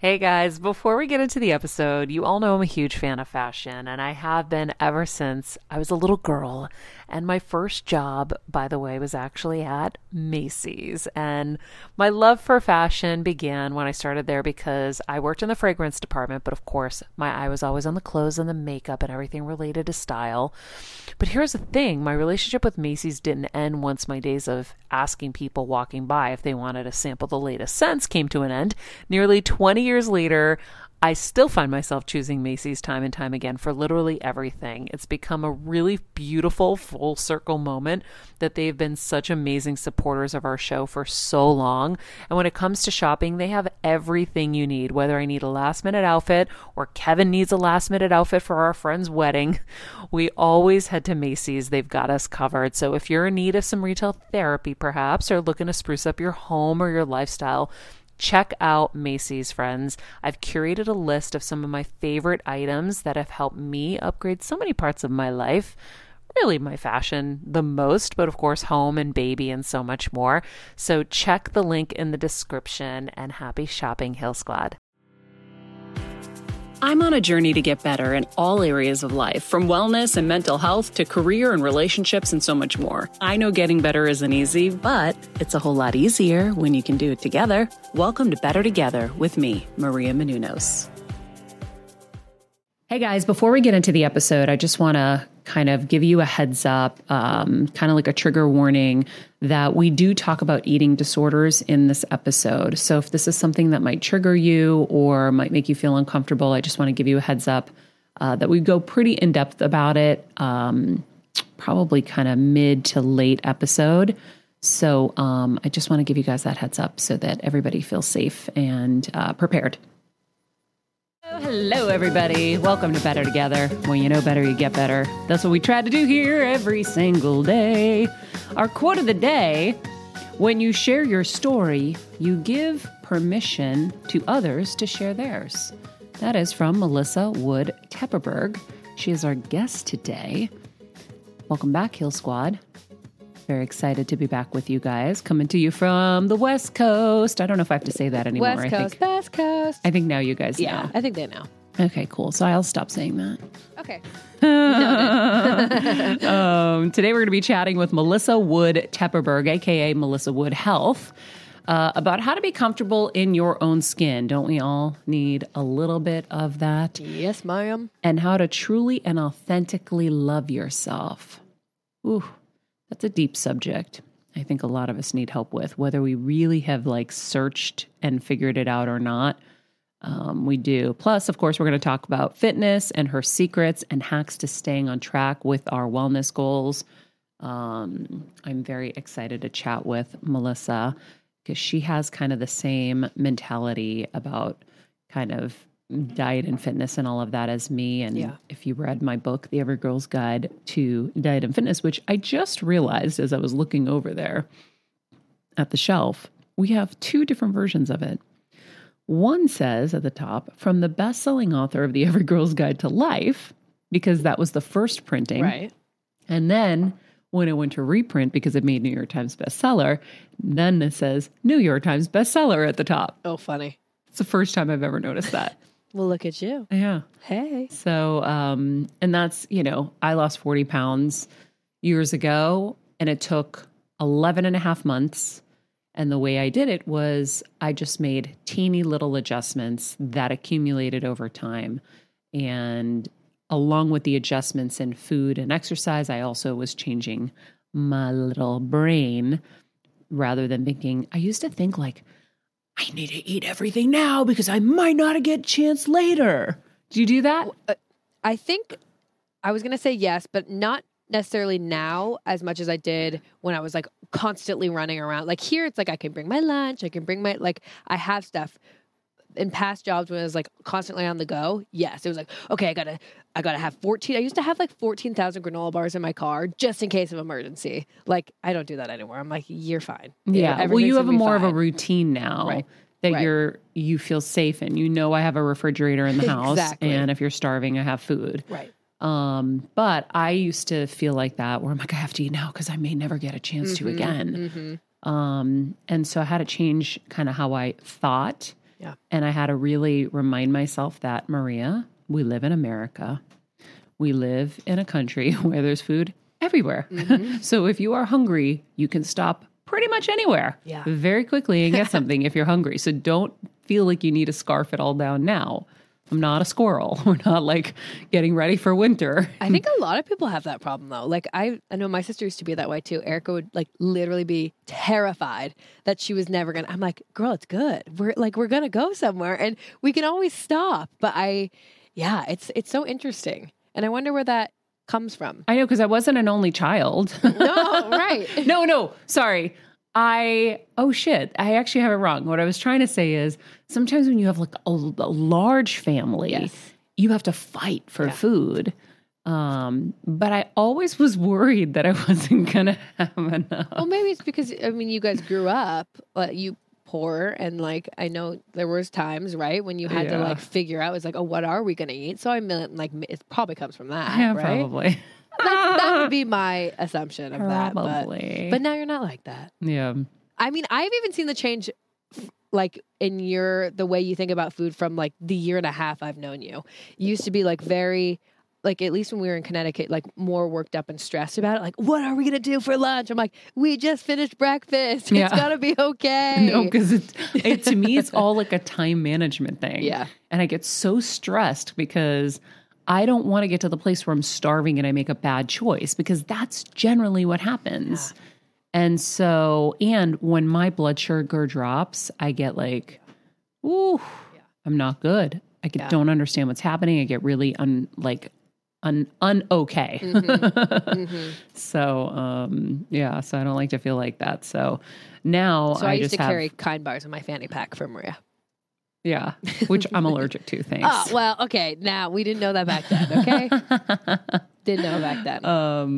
Hey guys, before we get into the episode, you all know I'm a huge fan of fashion, and I have been ever since I was a little girl. And my first job, by the way, was actually at Macy's. And my love for fashion began when I started there because I worked in the fragrance department, but of course, my eye was always on the clothes and the makeup and everything related to style. But here's the thing, my relationship with Macy's didn't end once my days of asking people walking by if they wanted to sample the latest scents came to an end. Nearly 20 years later, I still find myself choosing Macy's time and time again for literally everything. It's become a really beautiful full circle moment that they've been such amazing supporters of our show for so long. And when it comes to shopping, they have everything you need, whether I need a last minute outfit or Kevin needs a last minute outfit for our friend's wedding. We always head to Macy's. They've got us covered. So if you're in need of some retail therapy, perhaps, or looking to spruce up your home or your lifestyle, check out Macy's, friends. I've curated a list of some of my favorite items that have helped me upgrade so many parts of my life. Really my fashion the most, but of course home and baby and so much more. So check the link in the description and happy shopping, Hill Squad. I'm on a journey to get better in all areas of life, from wellness and mental health to career and relationships and so much more. I know getting better isn't easy, but it's a whole lot easier when you can do it together. Welcome to Better Together with me, Maria Menounos. Hey guys, before we get into the episode, I just want to kind of give you a heads up, kind of like a trigger warning that we do talk about eating disorders in this episode. So if this is something that might trigger you or might make you feel uncomfortable, I just want to give you a heads up that we go pretty in depth about it, probably kind of mid to late episode. So I just want to give you guys that heads up so that everybody feels safe and prepared. Hello, everybody. Welcome to Better Together. When you know better, you get better. That's what we try to do here every single day. Our quote of the day: when you share your story, you give permission to others to share theirs. That is from Melissa Wood Tepperberg. She is our guest today. Welcome back, Hill Squad. Very excited to be back with you guys, coming to you from the West Coast. I don't know if I have to say that anymore. West Coast. I think now you guys know. Yeah, I think they know. Okay, cool. So I'll stop saying that. Okay. Today we're going to be chatting with Melissa Wood Tepperberg, aka Melissa Wood Health, about how to be comfortable in your own skin. Don't we all need a little bit of that? Yes, ma'am. And how to truly and authentically love yourself. Ooh. That's a deep subject. I think a lot of us need help with, whether we really have searched and figured it out or not. We do. Plus, of course, we're going to talk about fitness and her secrets and hacks to staying on track with our wellness goals. I'm very excited to chat with Melissa because she has kind of the same mentality about kind of diet and fitness and all of that as me. And if you read my book, The Every Girl's Guide to Diet and Fitness, which I just realized as I was looking over there at the shelf, we have two different versions of it. One says at the top, from the best-selling author of The Every Girl's Guide to Life, because that was the first printing. Right. And then when it went to reprint, because it made New York Times bestseller, then it says New York Times bestseller at the top. Oh, funny. It's the first time I've ever noticed that. Well, look at you. Yeah. Hey. So, and that's, I lost 40 pounds years ago, and it took 11 and a half months. And the way I did it was I just made teeny little adjustments that accumulated over time. And along with the adjustments in food and exercise, I also was changing my little brain rather than thinking, I used to think I need to eat everything now because I might not get a chance later. Do you do that? I think I was going to say yes, but not necessarily now as much as I did when I was constantly running around. Here, it's I can bring my lunch. I can bring my, I have stuff. In past jobs when I was constantly on the go, yes, it was okay, I gotta have 14. I used to have 14,000 granola bars in my car just in case of emergency. I don't do that anymore. I'm you're fine. Yeah. Well, you have more of a routine now right. that you feel safe in. I have a refrigerator in the house, exactly. And if you're starving, I have food. Right. But I used to feel like that where I'm I have to eat now because I may never get a chance to again. Mm-hmm. And so I had to change kind of how I thought Yeah. And I had to really remind myself that, Maria, we live in America. We live in a country where there's food everywhere. So if you are hungry, you can stop pretty much anywhere very quickly and get something if you're hungry. So don't feel like you need to scarf it all down now. I'm not a squirrel. We're not like getting ready for winter. I think a lot of people have that problem though. Like I know my sister used to be that way too. Erica would like literally be terrified that she was never gonna. I'm like, girl, it's good. We're gonna go somewhere and we can always stop. But it's so interesting, and I wonder where that comes from. I know, because I wasn't an only child. No, right? No, sorry. Oh shit, I actually have it wrong. What I was trying to say is sometimes when you have like a large family, you have to fight for food. But I always was worried that I wasn't going to have enough. Well, maybe it's because, I mean, you guys grew up, you poor, and like, I know there was times, right, when you had to like figure out, it's like, oh, what are we going to eat? So I mean, like, it probably comes from that, Yeah, right? probably. That would be my assumption of Probably. that. But now you're not like that. Yeah. I mean, I've even seen the change, like in the way you think about food from like the year and a half I've known you. You used to be like very, like at least when we were in Connecticut, like more worked up and stressed about it. Like, what are we gonna do for lunch? I'm like, we just finished breakfast. It's gonna be okay. No, because to me, it's all like a time management thing. Yeah. And I get so stressed because I don't want to get to the place where I'm starving and I make a bad choice, because that's generally what happens. Yeah. And so, and when my blood sugar drops, I get like, ooh, I'm not good. I don't understand what's happening. I get really okay. So, so I don't like to feel like that. So now I used to carry Kind bars in my fanny pack for Maria. Yeah, which I'm allergic to, thanks. Oh, well, okay. Now, we didn't know that back then, okay? Didn't know back then.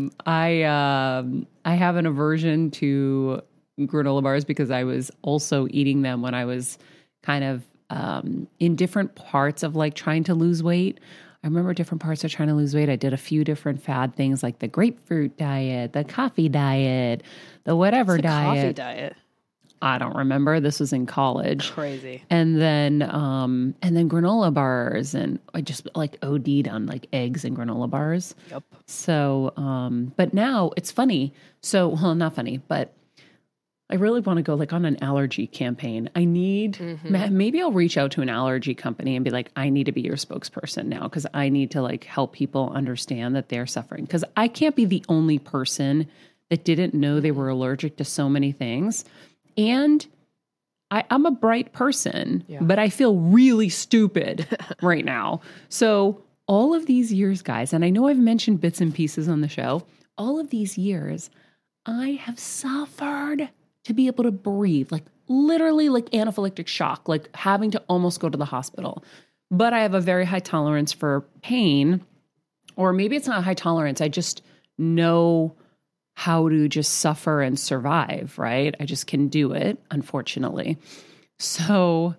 I have an aversion to granola bars because I was also eating them when I was kind of in different parts of like trying to lose weight. I remember different parts of trying to lose weight. I did a few different fad things like the grapefruit diet, the coffee diet, the whatever diet. Coffee diet? I don't remember. This was in college. Crazy. And then granola bars, and I just like OD'd on like eggs and granola bars. Yep. So, but now it's funny. So, well, not funny, but I really want to go like on an allergy campaign. I need, maybe I'll reach out to an allergy company and be like, I need to be your spokesperson now, because I need to like help people understand that they're suffering. Because I can't be the only person that didn't know they were allergic to so many things. And I'm a bright person, but I feel really stupid right now. So all of these years, guys, and I know I've mentioned bits and pieces on the show, all of these years, I have suffered to be able to breathe, like literally like anaphylactic shock, like having to almost go to the hospital. But I have a very high tolerance for pain, or maybe it's not a high tolerance. I just know how to just suffer and survive, right? I just can do it, unfortunately. So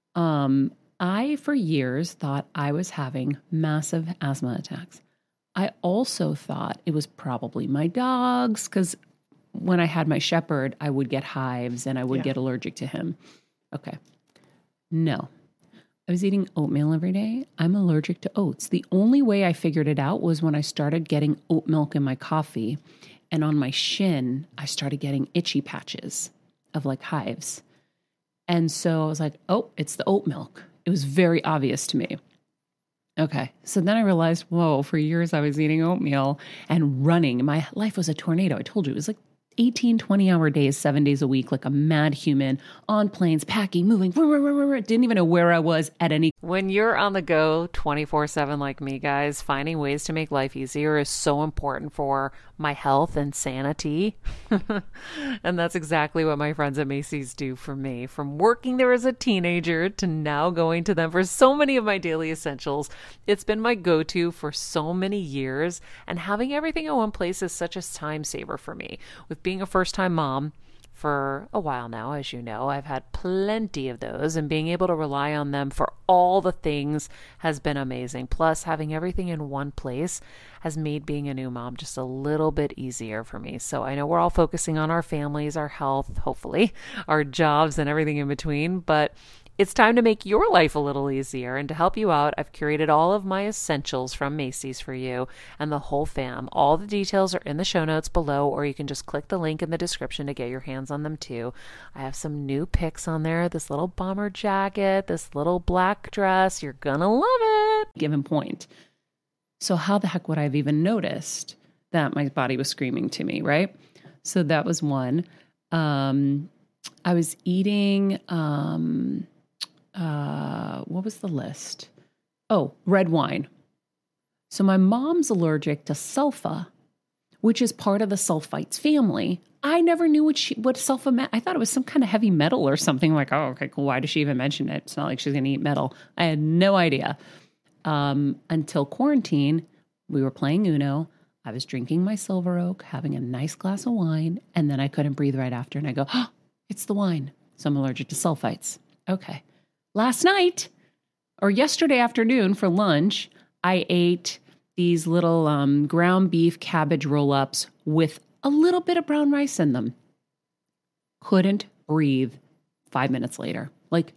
I, for years, thought I was having massive asthma attacks. I also thought it was probably my dogs, because when I had my shepherd, I would get hives and I would get allergic to him. Okay. No. I was eating oatmeal every day. I'm allergic to oats. The only way I figured it out was when I started getting oat milk in my coffee. And on my shin, I started getting itchy patches of like hives. And so I was like, oh, it's the oat milk. It was very obvious to me. Okay. So then I realized, whoa, for years I was eating oatmeal and running. My life was a tornado. I told you, it was like 18, 20-hour days, 7 days a week, like a mad human, on planes, packing, moving. Didn't even know where I was at any. When you're on the go 24/7 like me, guys, finding ways to make life easier is so important for my health and sanity. And that's exactly what my friends at Macy's do for me. From working there as a teenager to now going to them for so many of my daily essentials, it's been my go-to for so many years. And having everything in one place is such a time saver for me. With being a first-time mom for a while now, as you know, I've had plenty of those, and being able to rely on them for all the things has been amazing. Plus, having everything in one place has made being a new mom just a little bit easier for me. So I know we're all focusing on our families, our health, hopefully, our jobs and everything in between, but It's time to make your life a little easier, and to help you out, I've curated all of my essentials from Macy's for you and the whole fam. All the details are in the show notes below, or you can just click the link in the description to get your hands on them too. I have some new picks on there, this little bomber jacket, this little black dress. You're gonna love it. Given point. So how the heck would I have even noticed that my body was screaming to me, right? So that was one. I was eating, what was the list? Oh, red wine. So my mom's allergic to sulfa, which is part of the sulfites family. I never knew what sulfa meant. I thought it was some kind of heavy metal or something. I'm like, oh, okay, cool. Why does she even mention it? It's not like she's going to eat metal. I had no idea. Until quarantine, we were playing Uno. I was drinking my Silver Oak, having a nice glass of wine, and then I couldn't breathe right after. And I go, oh, it's the wine. So I'm allergic to sulfites. Okay. Last night, or yesterday afternoon for lunch, I ate these little ground beef cabbage roll-ups with a little bit of brown rice in them. Couldn't breathe 5 minutes later. Like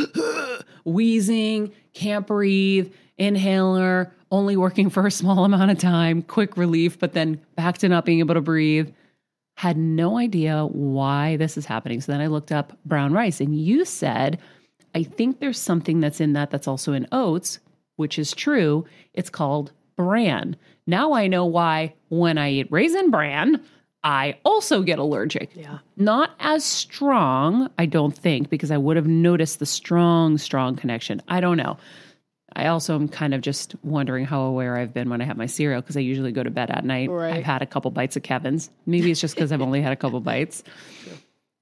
wheezing, can't breathe, inhaler, only working for a small amount of time, quick relief, but then back to not being able to breathe. Had no idea why this is happening. So then I looked up brown rice, and you said, I think there's something that's in that's also in oats, which is true. It's called bran. Now I know why when I eat raisin bran, I also get allergic. Yeah. Not as strong, I don't think, because I would have noticed the strong connection. I don't know. I also am kind of just wondering how aware I've been when I have my cereal, because I usually go to bed at night. Right. I've had a couple bites of Kevin's. Maybe it's just because I've only had a couple bites. Sure.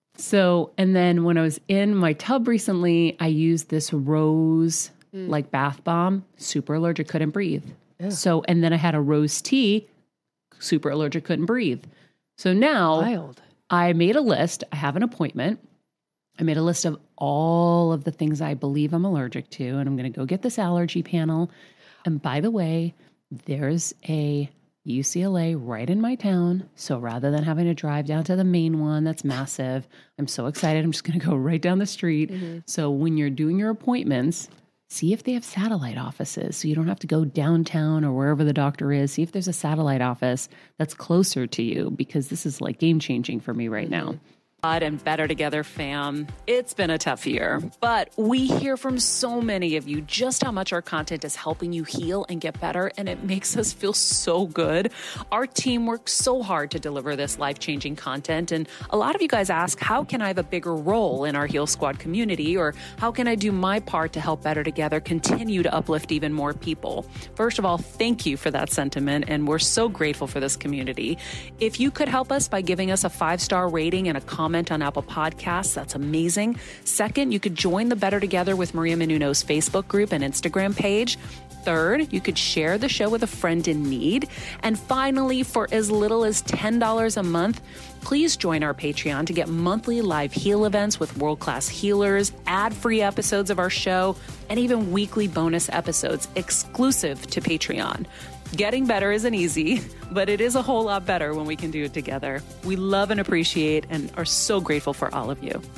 So, and then when I was in my tub recently, I used this rose like bath bomb, super allergic, couldn't breathe. Yeah. So, and then I had a rose tea, super allergic, couldn't breathe. So now I made a list. I have an appointment. I made a list of all of the things I believe I'm allergic to, and I'm going to go get this allergy panel. And by the way, there's a UCLA right in my town. So rather than having to drive down to the main one that's massive, I'm so excited. I'm just going to go right down the street. Mm-hmm. So when you're doing your appointments, see if they have satellite offices, so you don't have to go downtown or wherever the doctor is. See if there's a satellite office that's closer to you, because this is like game changing for me right now. And Better Together fam, it's been a tough year, but we hear from so many of you just how much our content is helping you heal and get better, and it makes us feel so good. Our team works so hard to deliver this life-changing content, and a lot of you guys ask, how can I have a bigger role in our Heal Squad community, or how can I do my part to help Better Together continue to uplift even more people? First of all, thank you for that sentiment, and we're so grateful for this community. If you could help us by giving us a 5-star rating and a comment on Apple Podcasts, that's amazing. Second, you could join the Better Together with Maria Menounos Facebook group and Instagram page. Third, you could share the show with a friend in need. And finally, for as little as $10 a month, please join our Patreon to get monthly live heal events with world-class healers, ad-free episodes of our show, and even weekly bonus episodes exclusive to Patreon. Getting better isn't easy, but it is a whole lot better when we can do it together. We love and appreciate and are so grateful for all of you.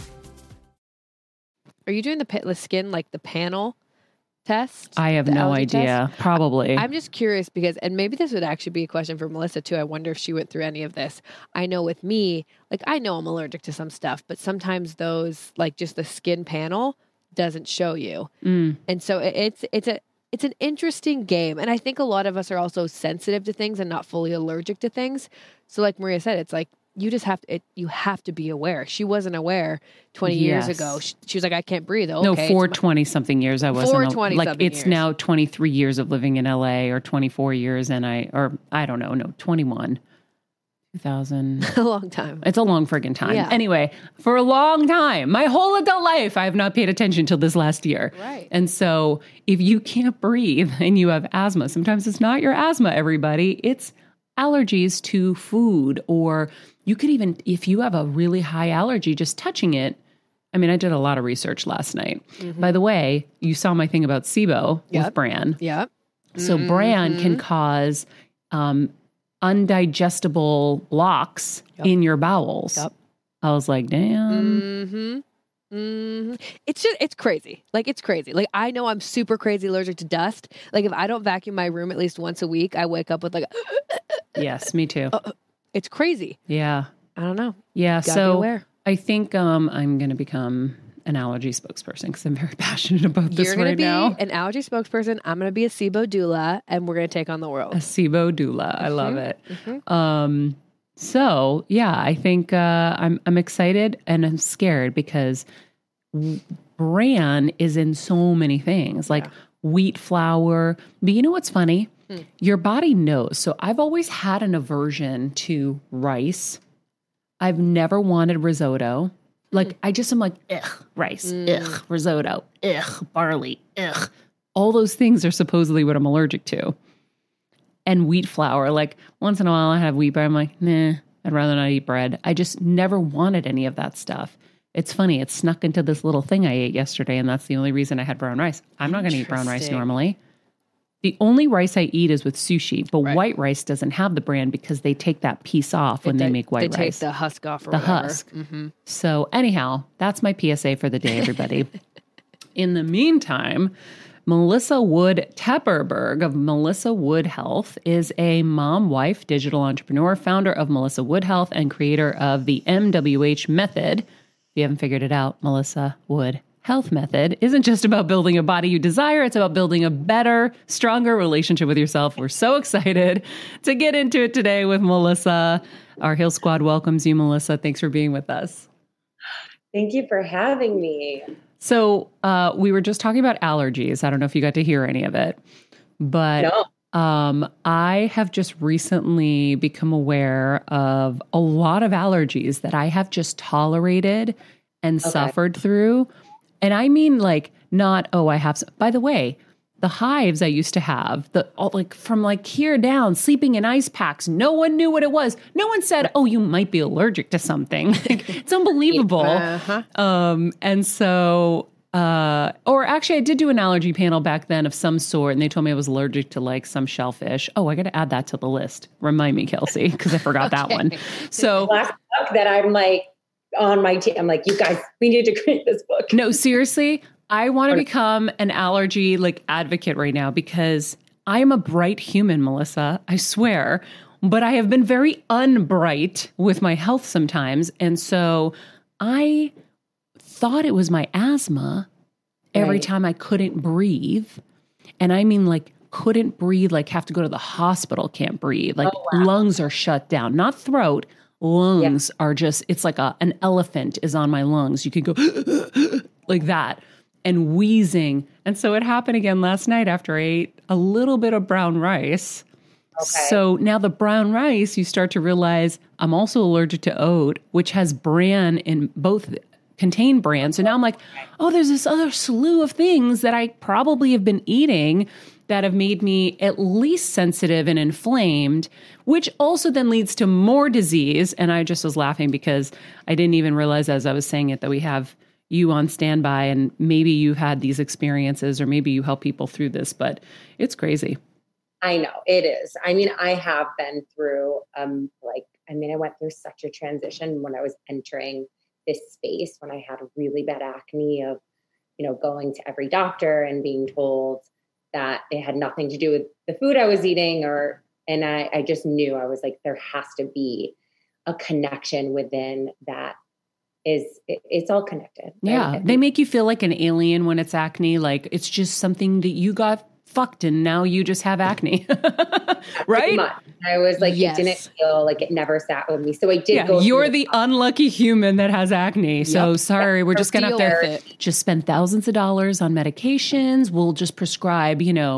Are you doing the pitless skin, like the panel test? I have no idea. Test? Probably. I'm just curious because, and maybe this would actually be a question for Melissa too. I wonder if she went through any of this. I know with me, like I know I'm allergic to some stuff, but sometimes those, like just the skin panel doesn't show you. And so it's an interesting game. And I think a lot of us are also sensitive to things and not fully allergic to things. So like Maria said, it's like, you just have to, you have to be aware. She wasn't aware 20 years ago. She was like, I can't breathe. Okay, no, for 20 something years, I wasn't. For 20 like something it's years. now 23 years of living in LA, or 24 years. And I don't know. No, 21, 2000. A long time. It's a long friggin' time. Yeah. Anyway, for a long time, my whole adult life, I have not paid attention till this last year. Right. And so if you can't breathe and you have asthma, sometimes it's not your asthma, everybody. It's allergies to food, or you could even, if you have a really high allergy, just touching it. I mean, I did a lot of research last night. Mm-hmm. By the way, you saw my thing about SIBO with bran. Yep. So bran can cause undigestible blocks in your bowels. Yep. I was like, damn. It's crazy. Like, it's crazy. Like, I know I'm super crazy allergic to dust. Like, if I don't vacuum my room at least once a week, I wake up with like, Yes, me too. it's crazy. Yeah. I don't know. Yeah. Gotta be So aware. I think I'm going to become an allergy spokesperson because I'm very passionate about this You're going right to be now. an allergy spokesperson. I'm going to be a SIBO doula, and we're going to take on the world. A SIBO doula. I love it. So yeah, I think I'm excited and I'm scared because bran is in so many things, like wheat flour. But you know what's funny? Your body knows. So I've always had an aversion to rice. I've never wanted risotto. Like I just am like, ugh, rice, ugh, risotto, ugh, barley, ugh. All those things are supposedly what I'm allergic to. And wheat flour, like once in a while I have wheat bread. I'm like, nah, I'd rather not eat bread. I just never wanted any of that stuff. It's funny. It snuck into this little thing I ate yesterday, and that's the only reason I had brown rice. I'm not going to eat brown rice normally. The only rice I eat is with sushi, but white rice doesn't have the bran because they take that piece off when they make white rice. They take the husk off or the whatever. husk. So anyhow, that's my PSA for the day, everybody. In the meantime, Melissa Wood Tepperberg of Melissa Wood Health is a mom-wife digital entrepreneur, founder of Melissa Wood Health, and creator of the MWH Method. If you haven't figured it out, Melissa Wood Health Method isn't just about building a body you desire. It's about building a better, stronger relationship with yourself. We're so excited to get into it today with Melissa. Our Heal Squad welcomes you, Melissa. Thanks for being with us. Thank you for having me. So we were just talking about allergies. I don't know if you got to hear any of it, but I have just recently become aware of a lot of allergies that I have just tolerated and suffered through. And I mean, like, not, I have some. By the way, the hives I used to have, from here down, sleeping in ice packs, no one knew what it was. No one said, you might be allergic to something. It's unbelievable. And so, or actually I did do an allergy panel back then of some sort, and they told me I was allergic to like some shellfish. I got to add that to the list. Remind me, Kelsey, because I forgot that one. So last book that I'm like on my team, I'm like, you guys, we need to create this book. No, seriously. I want to become an allergy advocate right now because I am a bright human, Melissa. I swear. But I have been very unbright with my health sometimes. And so I thought it was my asthma every time I couldn't breathe. And I mean couldn't breathe, have to go to the hospital, can't breathe. Lungs are shut down, not throat. Lungs are just, it's like an elephant is on my lungs. You could go like that. And wheezing. And so it happened again last night after I ate a little bit of brown rice. Okay. So now the brown rice, you start to realize I'm also allergic to oat, which has bran in both, contain bran. So now I'm like, there's this other slew of things that I probably have been eating that have made me at least sensitive and inflamed, which also then leads to more disease. And I just was laughing because I didn't even realize as I was saying it that we have you on standby, and maybe you've had these experiences or maybe you help people through this, but it's crazy. I know it is. I mean, I have been through, I went through such a transition when I was entering this space, when I had really bad acne of, going to every doctor and being told that it had nothing to do with the food I was eating and I just knew, I was like, there has to be a connection within that. It's all connected. Yeah. Right? They make you feel like an alien when it's acne. Like it's just something that you got fucked and now you just have acne. Right? I was like, It didn't feel like it never sat with me. So I did go. You're the unlucky human that has acne. So sorry, we're just going to have to just spend thousands of dollars on medications. We'll just prescribe,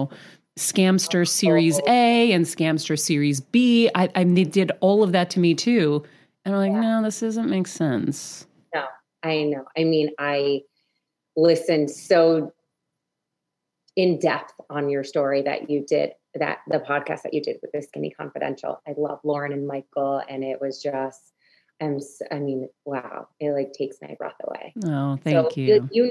Scamster Series A and Scamster Series B. They did all of that to me too. And I'm like, no, this doesn't make sense. No, I know. I mean, I listened so in depth on your story that you did, that the podcast that you did with the Skinny Confidential. I love Lauren and Michael, and it was just, wow, it takes my breath away. Oh, thank you. We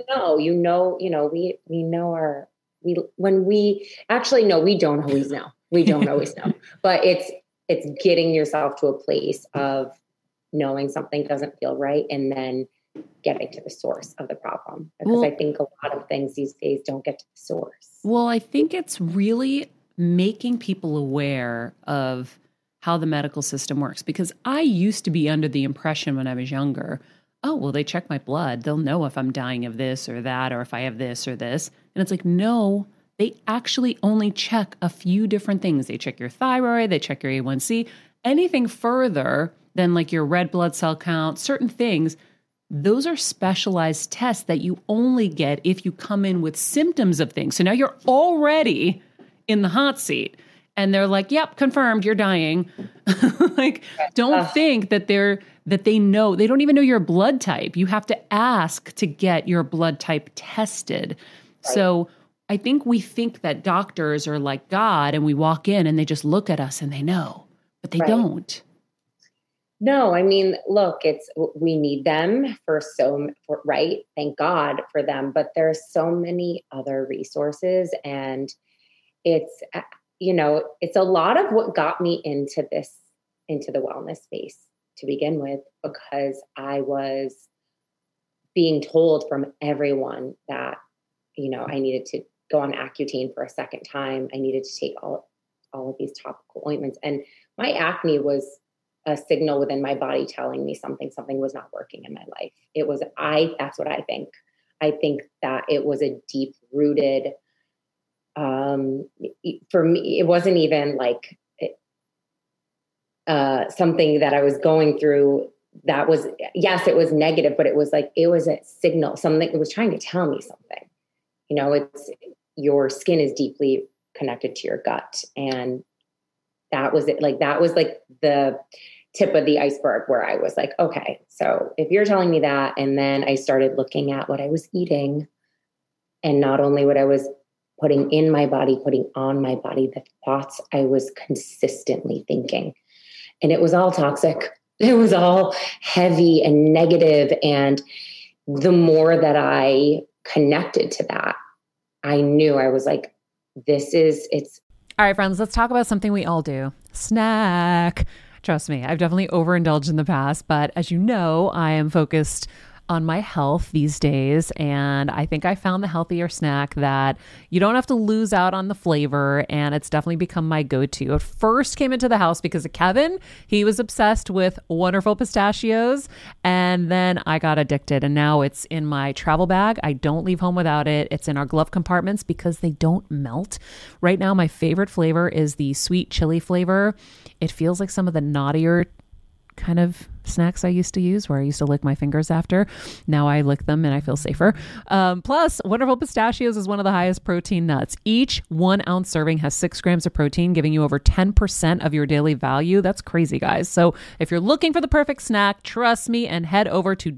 don't always know. We don't always know, but it's getting yourself to a place of knowing something doesn't feel right and then getting to the source of the problem, because I think a lot of things these days don't get to the source. Well, I think it's really making people aware of how the medical system works, because I used to be under the impression when I was younger, oh, well, they check my blood. They'll know if I'm dying of this or that, or if I have this or this. And it's like, no, they actually only check a few different things. They check your thyroid, they check your A1C, anything further than like your red blood cell count, certain things. Those are specialized tests that you only get if you come in with symptoms of things. So now you're already in the hot seat and they're like, yep, confirmed, you're dying. Like, don't think that they know, they don't even know your blood type. You have to ask to get your blood type tested. Right. So I think we think that doctors are like God and we walk in and they just look at us and they know, but they don't. No, I mean, look, we need them right? Thank God for them, but there's so many other resources, and it's a lot of what got me into the wellness space to begin with, because I was being told from everyone that, I needed to go on Accutane for a second time. I needed to take all of these topical ointments, and my acne was a signal within my body telling me something was not working in my life. That's what I think. I think that it was a deep rooted, for me, it wasn't even like something that I was going through that was, yes, it was negative, but it was a signal, something it was trying to tell me something. It's your skin is deeply connected to your gut. And that was it. Like, that was like the tip of the iceberg where I was like, okay, so if you're telling me that, and then I started looking at what I was eating, and not only what I was putting in my body, putting on my body, the thoughts I was consistently thinking. And it was all toxic. It was all heavy and negative. And the more that I connected to that, I knew I was like, it's. All right, friends, let's talk about something we all do. Snack. Trust me, I've definitely overindulged in the past, but as you know, I am focused on my health these days. And I think I found the healthier snack that you don't have to lose out on the flavor. And it's definitely become my go-to. It first came into the house because of Kevin. He was obsessed with Wonderful Pistachios. And then I got addicted. And now it's in my travel bag. I don't leave home without it. It's in our glove compartments because they don't melt. Right now, my favorite flavor is the sweet chili flavor. It feels like some of the naughtier kind of snacks I used to use, where I used to lick my fingers after. Now I lick them and I feel safer. Plus, Wonderful Pistachios is one of the highest protein nuts. Each 1 ounce serving has 6 grams of protein, giving you over 10% of your daily value. That's crazy, guys. So if you're looking for the perfect snack, trust me and head over to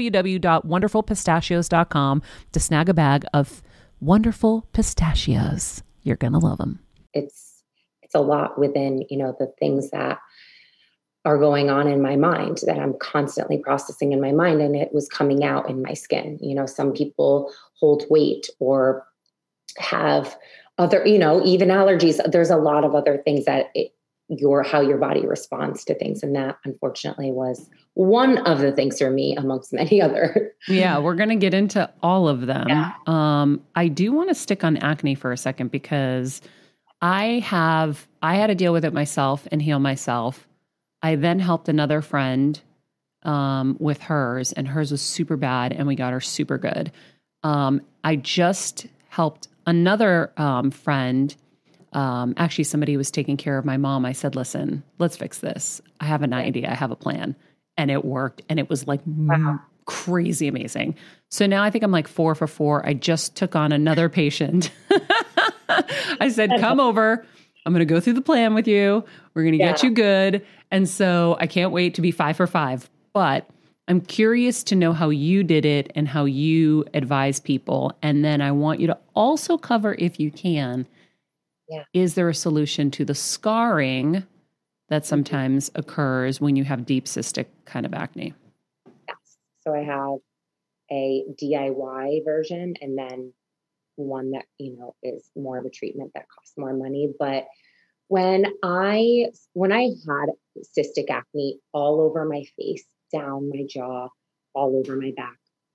www.wonderfulpistachios.com to snag a bag of Wonderful Pistachios. You're going to love them. It's a lot within, the things that are going on in my mind that I'm constantly processing in my mind, and it was coming out in my skin. Some people hold weight or have other, even allergies. There's a lot of other things that how your body responds to things. And that, unfortunately, was one of the things for me amongst many other. Yeah, we're going to get into all of them. Yeah. I do want to stick on acne for a second, because I had to deal with it myself and heal myself. I then helped another friend with hers, and hers was super bad, and we got her super good. I just helped another friend. Actually, somebody was taking care of my mom. I said, listen, let's fix this. I have an idea. I have a plan. And it worked. And it was like crazy amazing. So now I think I'm like 4 for 4. I just took on another patient. I said, come over. I'm going to go through the plan with you. We're going to get you good. And so I can't wait to be 5 for 5. But I'm curious to know how you did it and how you advise people. And then I want you to also cover, if you can, is there a solution to the scarring that sometimes occurs when you have deep cystic kind of acne? Yes. So I have a DIY version, and then one that, is more of a treatment that costs more money. But when I had cystic acne all over my face, down my jaw, all over my back.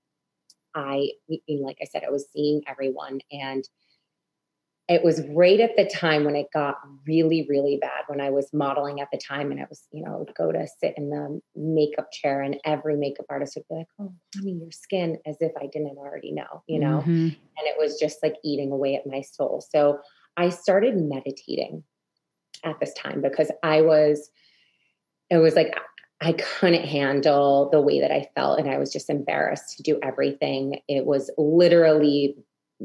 Like I said, I was seeing everyone, and it was right at the time when it got really, really bad, when I was modeling at the time, and I was, I would go to sit in the makeup chair, and every makeup artist would be like, "Oh, honey, your skin," as if I didn't already know, and it was just like eating away at my soul. So I started meditating at this time because it was like, I couldn't handle the way that I felt, and I was just embarrassed to do everything. It was literally,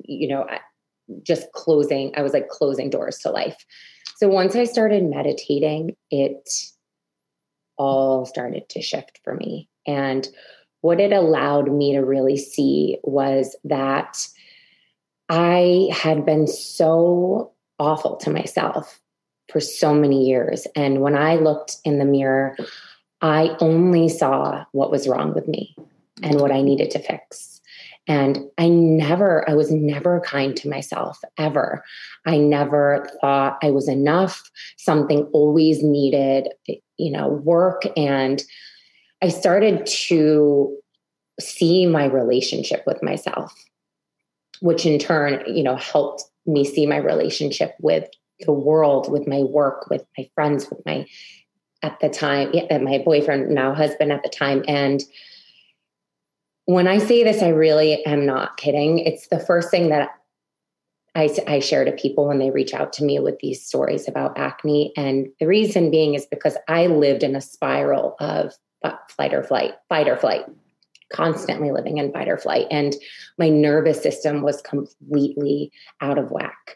just closing. I was like closing doors to life. So once I started meditating, it all started to shift for me. And what it allowed me to really see was that I had been so awful to myself for so many years. And when I looked in the mirror, I only saw what was wrong with me and what I needed to fix. And I was never kind to myself, ever. I never thought I was enough. Something always needed, work. And I started to see my relationship with myself, which in turn, helped me see my relationship with the world, with my work, with my friends, with my boyfriend, now husband at the time. And when I say this, I really am not kidding. It's the first thing that I share to people when they reach out to me with these stories about acne. And the reason being is because I lived in a spiral of fight or flight, constantly living in fight or flight. And my nervous system was completely out of whack.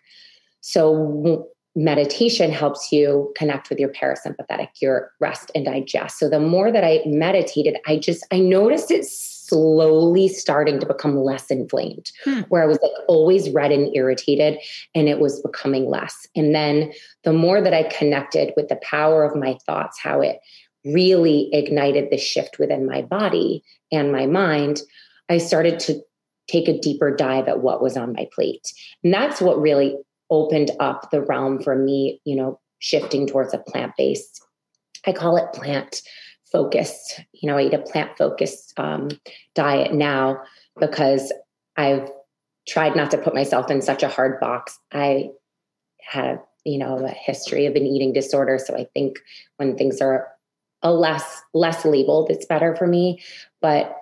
So meditation helps you connect with your parasympathetic, your rest and digest. So the more that I meditated, I noticed it slowly starting to become less inflamed, where I was like always red and irritated, and it was becoming less. And then the more that I connected with the power of my thoughts, how it really ignited the shift within my body and my mind, I started to take a deeper dive at what was on my plate. And that's what really opened up the realm for me, shifting towards a plant-based, I call it plant-focused. I eat a plant-focused diet now because I've tried not to put myself in such a hard box. I had, a history of an eating disorder. So I think when things are less labeled, it's better for me. But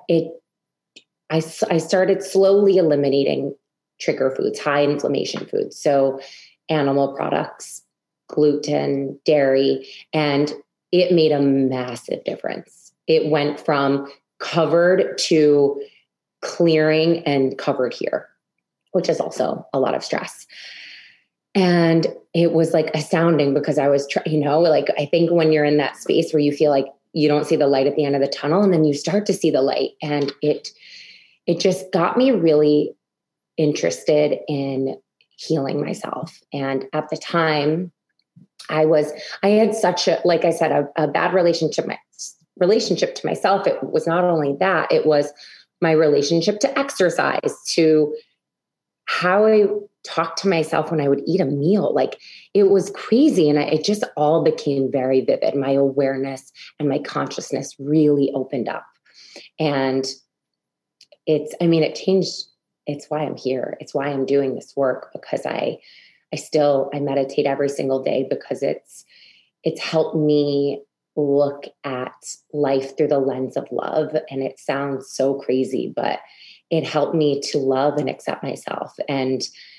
I started slowly eliminating trigger foods, high inflammation foods. So animal products, gluten, dairy, and it made a massive difference. It went from covered to clearing and covered here, which is also a lot of stress. And it was like astounding because I was, I think when you're in that space where you feel like you don't see the light at the end of the tunnel, and then you start to see the light, and it just got me really interested in healing myself. And at the time I had such a, like I said, a bad relationship to myself. It was not only that, it was my relationship to exercise, to how I talked to myself when I would eat a meal. Like, it was crazy. And it just all became very vivid. My awareness and my consciousness really opened up, and it changed. It's why I'm here. It's why I'm doing this work, because I meditate every single day, because it's helped me look at life through the lens of love. And it sounds so crazy, but it helped me to love and accept myself, and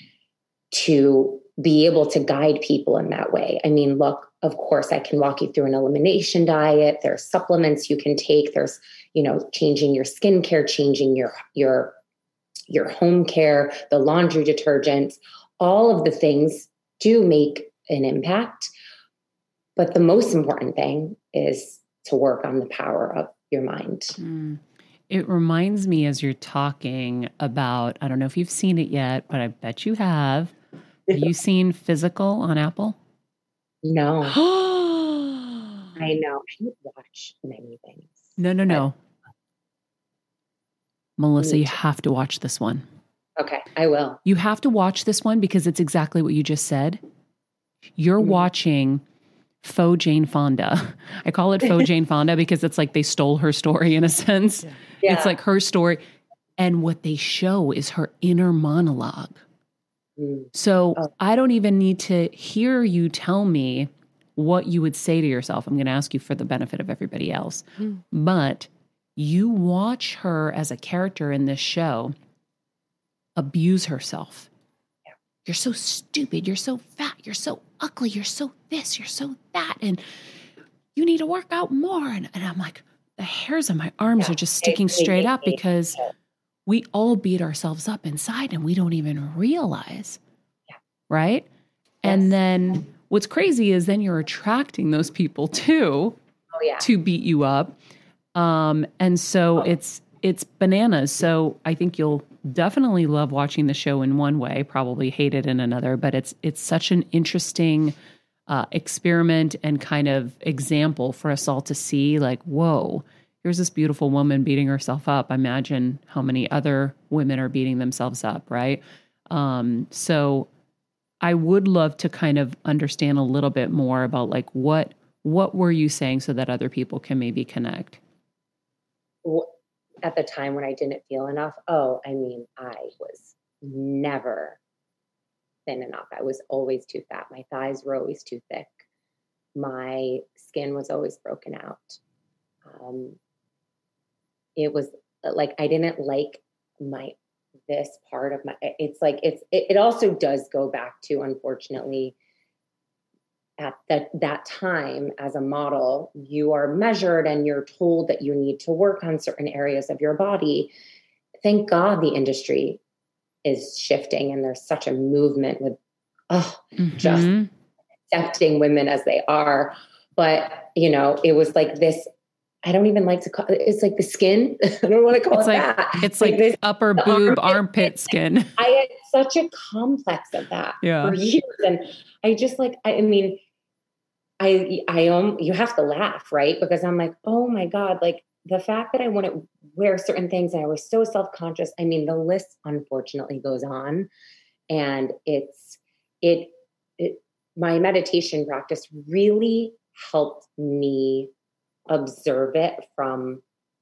to be able to guide people in that way. Look, of course, I can walk you through an elimination diet. There's supplements you can take. There's, changing your skincare, changing your home care, the laundry detergents, all of the things do make an impact. But the most important thing is to work on the power of your mind. It reminds me, as you're talking about, I don't know if you've seen it yet, but I bet you have. Have you seen Physical on Apple? No. I know. I don't watch many things. No. Melissa, you have to watch this one. Okay, I will. You have to watch this one because it's exactly what you just said. You're watching faux Jane Fonda. I call it faux Jane Fonda because it's like they stole her story in a sense. It's like her story. And what they show is her inner monologue. So I don't even need to hear you tell me what you would say to yourself. I'm going to ask you for the benefit of everybody else. But you watch her as a character in this show abuse herself. You're so stupid. You're so fat. You're so ugly. You're so this. You're so that. And you need to work out more. And I'm like, the hairs on my arms are just sticking straight up because we all beat ourselves up inside and we don't even realize. Right? And then what's crazy is then you're attracting those people too to beat you up. And so it's bananas. So I think you'll definitely love watching the show in one way, probably hate it in another, but it's such an interesting experiment and kind of example for us all to see, like, whoa, here's this beautiful woman beating herself up. Imagine how many other women are beating themselves up, right? So I would love to kind of understand a little bit more about like what were you saying so that other people can maybe connect? At the time when I didn't feel enough, I was never thin enough. I was always too fat. My thighs were always too thick. My skin was always broken out. It was like I didn't like this part of my. It's like it also does go back to, unfortunately, at that time as a model, you are measured and you're told that you need to work on certain areas of your body. Thank God the industry is shifting and there's such a movement with just accepting women as they are. But, it was like this, I don't even like to call it, it's like the skin. I don't want to call it that. It's like this upper boob armpit skin. I had such a complex of that for years. And I just you have to laugh, right? Because I'm like, oh my God, like the fact that I want to wear certain things and I was so self-conscious. I mean, the list unfortunately goes on, and my meditation practice really helped me observe it from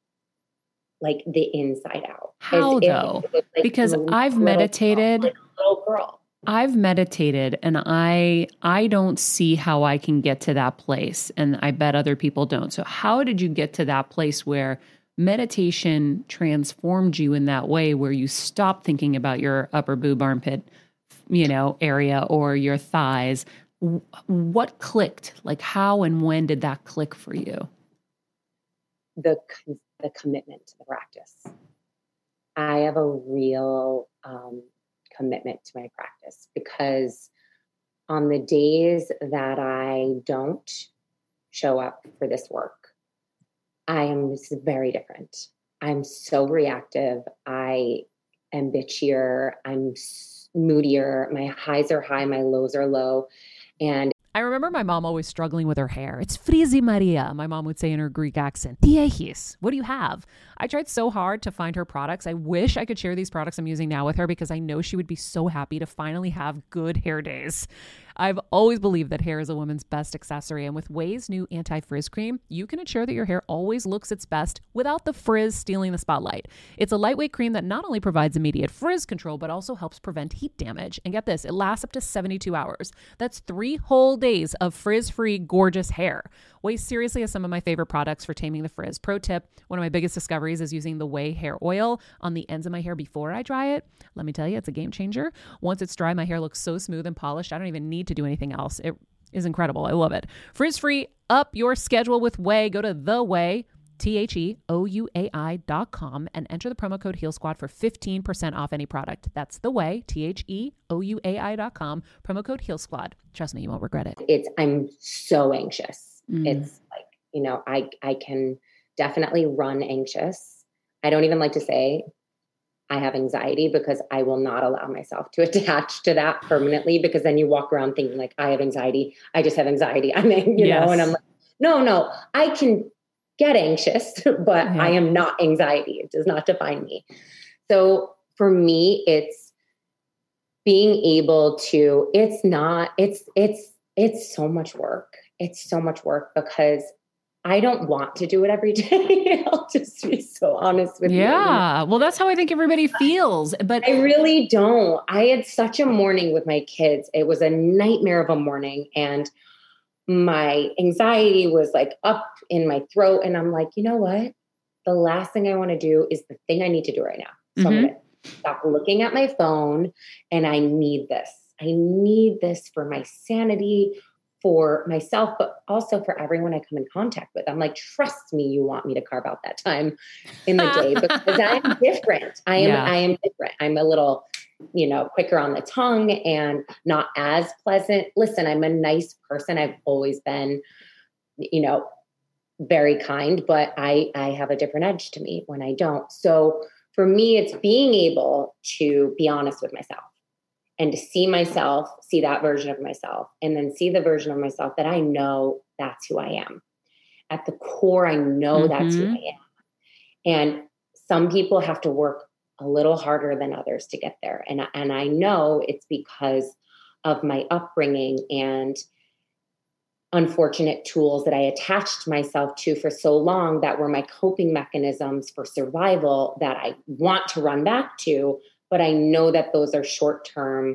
like the inside out. How though? Because I've meditated. Like a little girl. I've meditated and I don't see how I can get to that place. And I bet other people don't. So how did you get to that place where meditation transformed you in that way, where you stopped thinking about your upper boob armpit, area or your thighs? What clicked? Like how and when did that click for you? The commitment to the practice. I have a real, commitment to my practice, because on the days that I don't show up for this work, I am very different. I'm so reactive. I am bitchier. I'm moodier. My highs are high. My lows are low. And I remember my mom always struggling with her hair. It's Frizi Maria, my mom would say in her Greek accent. Diehis, what do you have? I tried so hard to find her products. I wish I could share these products I'm using now with her, because I know she would be so happy to finally have good hair days. I've always believed that hair is a woman's best accessory, and with Ouai's new anti-frizz cream, you can ensure that your hair always looks its best without the frizz stealing the spotlight. It's a lightweight cream that not only provides immediate frizz control, but also helps prevent heat damage. And get this, it lasts up to 72 hours. That's 3 whole days of frizz-free, gorgeous hair. Ouai seriously has some of my favorite products for taming the frizz. Pro tip, one of my biggest discoveries is using the Ouai hair oil on the ends of my hair before I dry it. Let me tell you, it's a game changer. Once it's dry, my hair looks so smooth and polished, I don't even need to do anything else. It is incredible. I love it. Frizz-free, up your schedule with Ouai. Go to the Ouai, TheOuai.com, and enter the promo code HealSquad for 15% off any product. That's the Ouai, TheOuai.com, promo code HealSquad. Trust me, you won't regret it. I'm so anxious. It's like, I can definitely run anxious. I don't even like to say I have anxiety, because I will not allow myself to attach to that permanently, because then you walk around thinking like, I have anxiety. I just have anxiety. I mean, know, and I'm like, no, I can get anxious, but I am not anxiety. It does not define me. So for me, it's being able to, it's so much work. It's so much work, because I don't want to do it every day. I'll just be so honest with you. Yeah. Well, that's how I think everybody feels. But I really don't. I had such a morning with my kids. It was a nightmare of a morning. And my anxiety was like up in my throat. And I'm like, you know what? The last thing I want to do is the thing I need to do right now. So I'm going to stop looking at my phone, and I need this. I need this for my sanity, for myself, but also for everyone I come in contact with. I'm like, trust me, you want me to carve out that time in the day because I'm different. I am different. I'm a little, quicker on the tongue and not as pleasant. Listen, I'm a nice person. I've always been, very kind, but I have a different edge to me when I don't. So for me, it's being able to be honest with myself and to see that version of myself, and then see the version of myself that I know that's who I am. At the core, I know that's who I am. And some people have to work a little harder than others to get there. And I know it's because of my upbringing and unfortunate tools that I attached myself to for so long that were my coping mechanisms for survival that I want to run back to. But I know that those are short-term,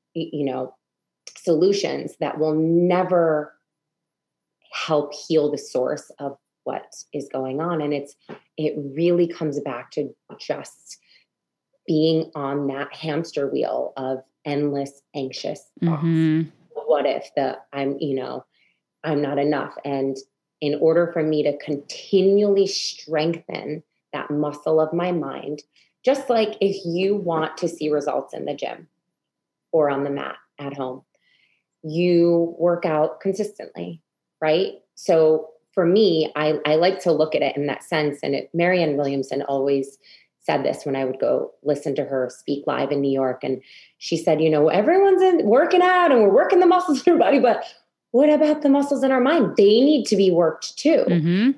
solutions that will never help heal the source of what is going on. And it really comes back to just being on that hamster wheel of endless anxious thoughts. What if I'm not enough? And in order for me to continually strengthen that muscle of my mind, just like if you want to see results in the gym or on the mat at home, you work out consistently, right? So for me, I like to look at it in that sense. And Marianne Williamson always said this when I would go listen to her speak live in New York. And she said, everyone's working out and we're working the muscles in our body, but what about the muscles in our mind? They need to be worked too. And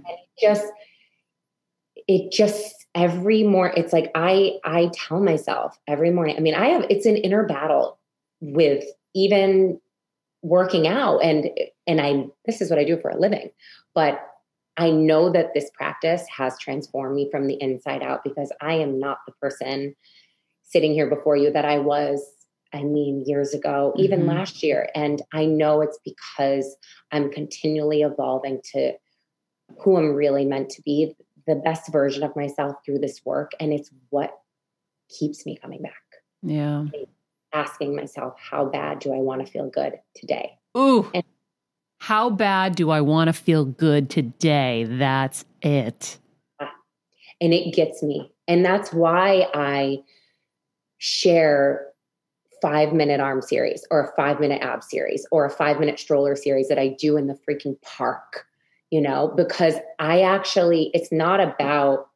it just every morning, it's like, I tell myself every morning, it's an inner battle with even working out, and this is what I do for a living, but I know that this practice has transformed me from the inside out, because I am not the person sitting here before you that I was, years ago, even last year. And I know it's because I'm continually evolving to who I'm really meant to be, the best version of myself through this work. And it's what keeps me coming back. Yeah. Asking myself, how bad do I want to feel good today? Ooh. And how bad do I want to feel good today? That's it. And it gets me. And that's why I share 5-minute arm series or a 5-minute ab series or a 5-minute stroller series that I do in the freaking park, because it's not about,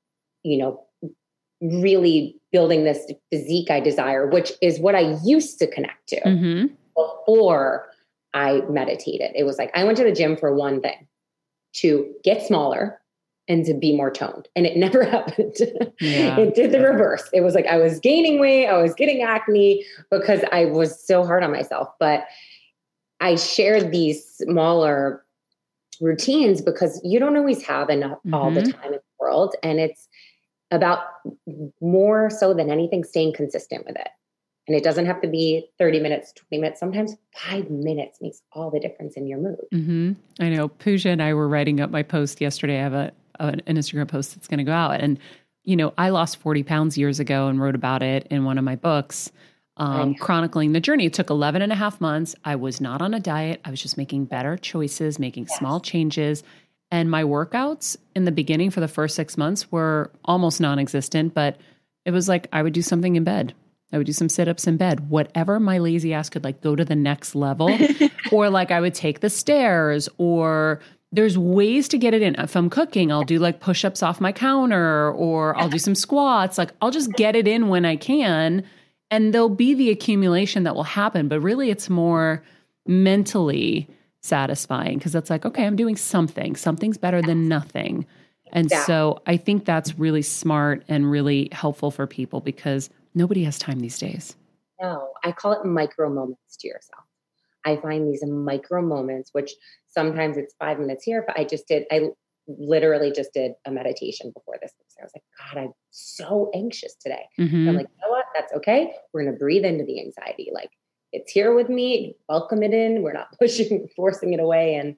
really building this physique I desire, which is what I used to connect to before I meditated. It was like, I went to the gym for one thing, to get smaller and to be more toned. And it never happened. Yeah. It did the reverse. It was like, I was gaining weight. I was getting acne because I was so hard on myself. But I shared these smaller routines because you don't always have enough all the time in the world. And it's about, more so than anything, staying consistent with it. And it doesn't have to be 30 minutes, 20 minutes. Sometimes 5 minutes makes all the difference in your mood. I know. Pooja and I were writing up my post yesterday. I have an Instagram post that's going to go out. And, I lost 40 pounds years ago and wrote about it in one of my books, chronicling the journey. It took 11 and a half months. I was not on a diet. I was just making better choices, making small changes. And my workouts in the beginning for the first 6 months were almost non-existent, but it was like I would do something in bed. I would do some sit-ups in bed, whatever my lazy ass could go to the next level. Or I would take the stairs, or there's ways to get it in. If I'm cooking, I'll do push-ups off my counter, or I'll do some squats. I'll just get it in when I can. And there'll be the accumulation that will happen. But really it's more mentally satisfying, because it's okay, I'm doing something. Something's better than nothing. And so I think that's really smart and really helpful for people, because nobody has time these days. No, I call it micro moments to yourself. I find these micro moments, which sometimes it's 5 minutes here. But I literally just did a meditation before this. I was like, God, I'm so anxious today. Mm-hmm. I'm like, you know what? That's okay. We're going to breathe into the anxiety. Like, it's here with me. Welcome it in. We're not forcing it away. And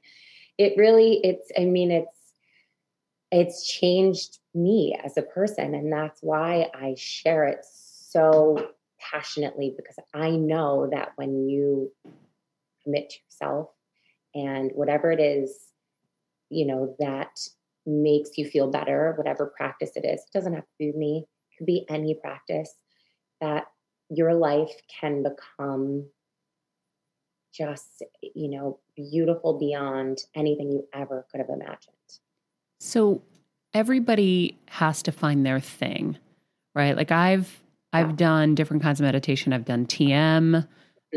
it's changed me as a person. And that's why I share it so passionately, because I know that when you commit to yourself and whatever it is, that makes you feel better, whatever practice it is, it doesn't have to be me. It could be any practice, that your life can become just, beautiful beyond anything you ever could have imagined. So everybody has to find their thing, right? Like I've done different kinds of meditation. I've done TM.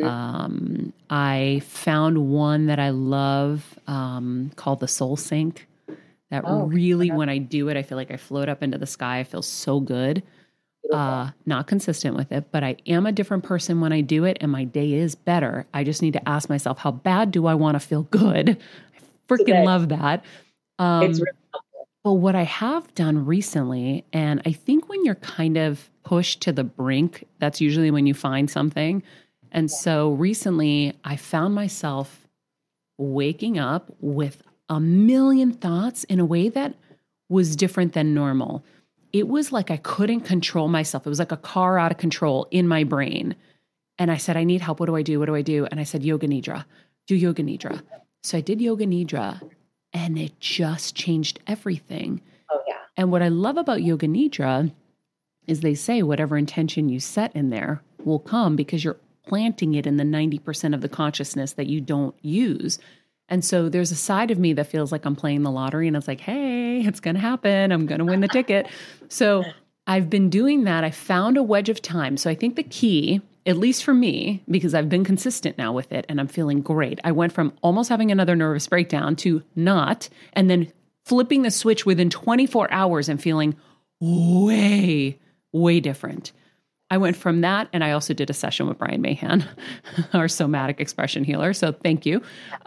I found one that I love called the Soul Sync. That really, when I do it, I feel like I float up into the sky. I feel so good. Not consistent with it, but I am a different person when I do it, and my day is better. I just need to ask myself, how bad do I want to feel good? I freaking love that. It's really helpful. But what I have done recently, and I think when you're kind of pushed to the brink, that's usually when you find something. And so recently I found myself waking up with a million thoughts in a way that was different than normal. It was like I couldn't control myself. It was like a car out of control in my brain. And I said, I need help. What do I do? What do I do? And I said, Yoga Nidra. Do Yoga Nidra. So I did Yoga Nidra, and it just changed everything. Oh, yeah. And what I love about Yoga Nidra is they say whatever intention you set in there will come, because you're planting it in the 90% of the consciousness that you don't use. And so there's a side of me that feels like I'm playing the lottery, and it's like, hey, it's going to happen. I'm going to win the ticket. So I've been doing that. I found a wedge of time. So I think the key, at least for me, because I've been consistent now with it and I'm feeling great. I went from almost having another nervous breakdown to not, and then flipping the switch within 24 hours and feeling way, way different. I went from that, and I also did a session with Brian Mahan, our somatic expression healer. So thank you.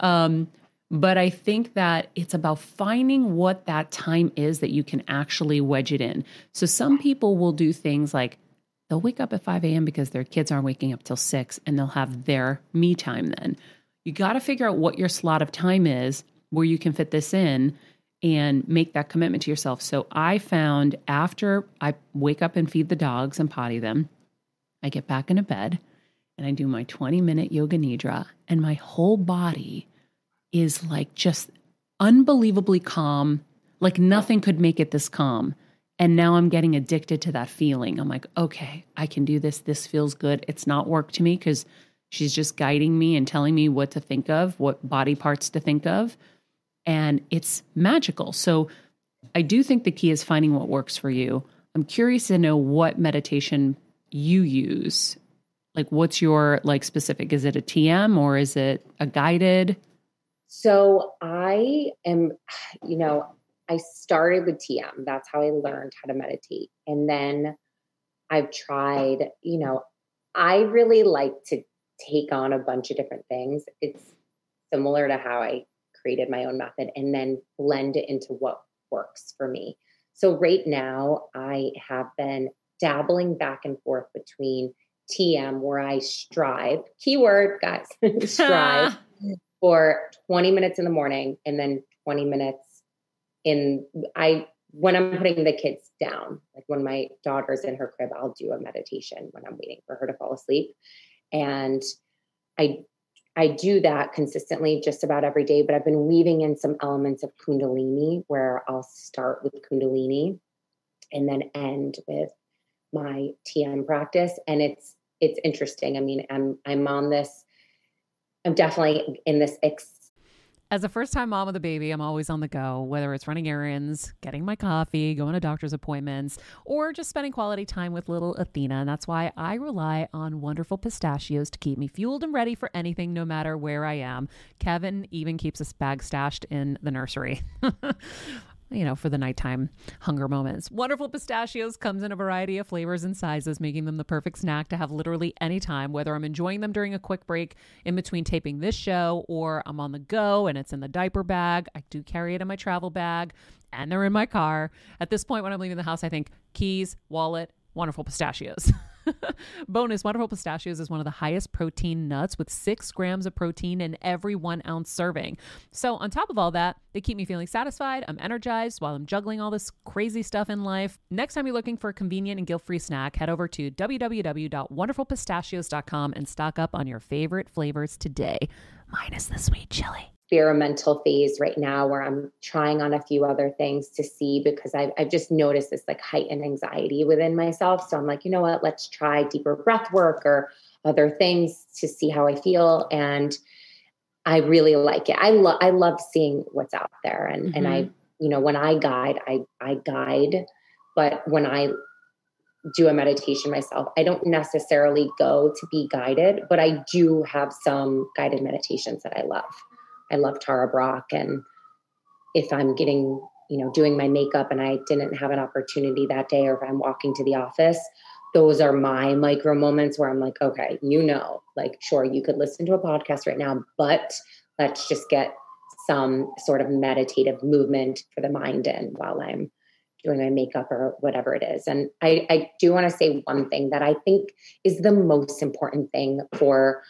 But I think that it's about finding what that time is that you can actually wedge it in. So some people will do things like they'll wake up at 5 a.m. because their kids aren't waking up till 6, and they'll have their me time then. You got to figure out what your slot of time is where you can fit this in and make that commitment to yourself. So I found after I wake up and feed the dogs and potty them, I get back into bed and I do my 20-minute Yoga Nidra, and my whole body is like just unbelievably calm. Like nothing could make it this calm. And now I'm getting addicted to that feeling. I'm like, okay, I can do this. This feels good. It's not work to me because she's just guiding me and telling me what to think of, what body parts to think of. And it's magical. So I do think the key is finding what works for you. I'm curious to know what meditation you use. Like what's your specific, is it a TM or is it a guided? So I am, I started with TM. That's how I learned how to meditate. And then I've tried, I really like to take on a bunch of different things. It's similar to how I created my own method and then blend it into what works for me. So right now I have been dabbling back and forth between TM, where I strive, keyword guys, strive for 20 minutes in the morning and then 20 minutes when I'm putting the kids down, like when my daughter's in her crib, I'll do a meditation when I'm waiting for her to fall asleep. And I do that consistently just about every day, but I've been weaving in some elements of Kundalini, where I'll start with Kundalini and then end with my TM practice. And it's interesting. I mean, I'm on this, I'm definitely in this. As a first-time mom of the baby, I'm always on the go, whether it's running errands, getting my coffee, going to doctor's appointments, or just spending quality time with little Athena. And that's why I rely on wonderful pistachios to keep me fueled and ready for anything, no matter where I am. Kevin even keeps a bag stashed in the nursery. for the nighttime hunger moments. Wonderful Pistachios comes in a variety of flavors and sizes, making them the perfect snack to have literally any time, whether I'm enjoying them during a quick break in between taping this show or I'm on the go and it's in the diaper bag. I do carry it in my travel bag and they're in my car. At this point, when I'm leaving the house, I think keys, wallet, Wonderful Pistachios. Bonus, Wonderful Pistachios is one of the highest protein nuts with 6 grams of protein in every 1 ounce serving. So on top of all that, they keep me feeling satisfied. I'm energized while I'm juggling all this crazy stuff in life. Next time you're looking for a convenient and guilt-free snack, head over to www.wonderfulpistachios.com and stock up on your favorite flavors today, minus the sweet chili. Experimental phase right now where I'm trying on a few other things to see, because I've just noticed this like heightened anxiety within myself. So I'm like, you know what, let's try deeper breath work or other things to see how I feel. And I really like it. I love seeing what's out there. And I, when I guide, I guide, but when I do a meditation myself, I don't necessarily go to be guided, but I do have some guided meditations that I love. I love Tara Brach. And if I'm getting, doing my makeup and I didn't have an opportunity that day, or if I'm walking to the office, those are my micro moments where I'm like, okay, like, sure, you could listen to a podcast right now, but let's just get some sort of meditative movement for the mind in while I'm doing my makeup or whatever it is. And I do want to say one thing that I think is the most important thing for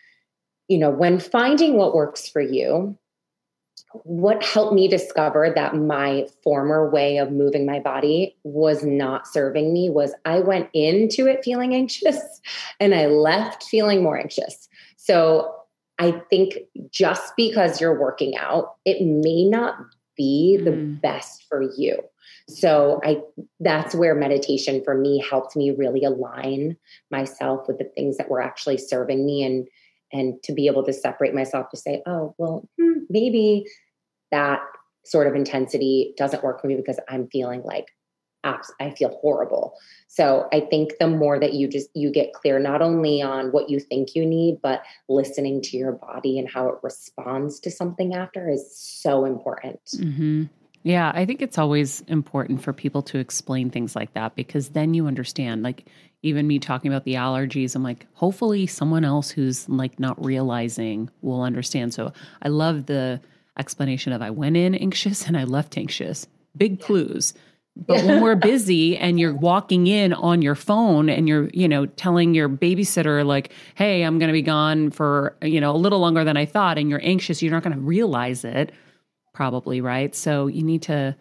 when finding what works for you. What helped me discover that my former way of moving my body was not serving me was I went into it feeling anxious and I left feeling more anxious. So I think just because you're working out, it may not be the best for you. So that's where meditation for me helped me really align myself with the things that were actually serving me, and to be able to separate myself to say, oh, well, maybe that sort of intensity doesn't work for me because I'm feeling like I feel horrible. So I think the more that you get clear, not only on what you think you need, but listening to your body and how it responds to something after is so important. Mm-hmm. Yeah, I think it's always important for people to explain things like that, because then you understand. Like even me talking about the allergies, I'm like, hopefully someone else who's like not realizing will understand. So I love the explanation of I went in anxious and I left anxious. Big clues. But when we're busy and you're walking in on your phone and you're, telling your babysitter like, hey, I'm going to be gone for, a little longer than I thought, and you're anxious, you're not going to realize it. Probably, right? So you need to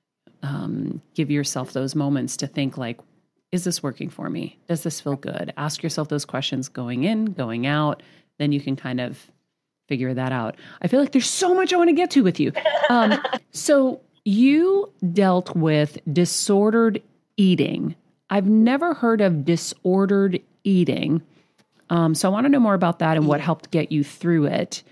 give yourself those moments to think like, is this working for me? Does this feel good? Ask yourself those questions going in, going out. Then you can kind of figure that out. I feel like there's so much I want to get to with you. So you dealt with disordered eating. I've never heard of disordered eating. So I want to know more about that and what helped get you through it.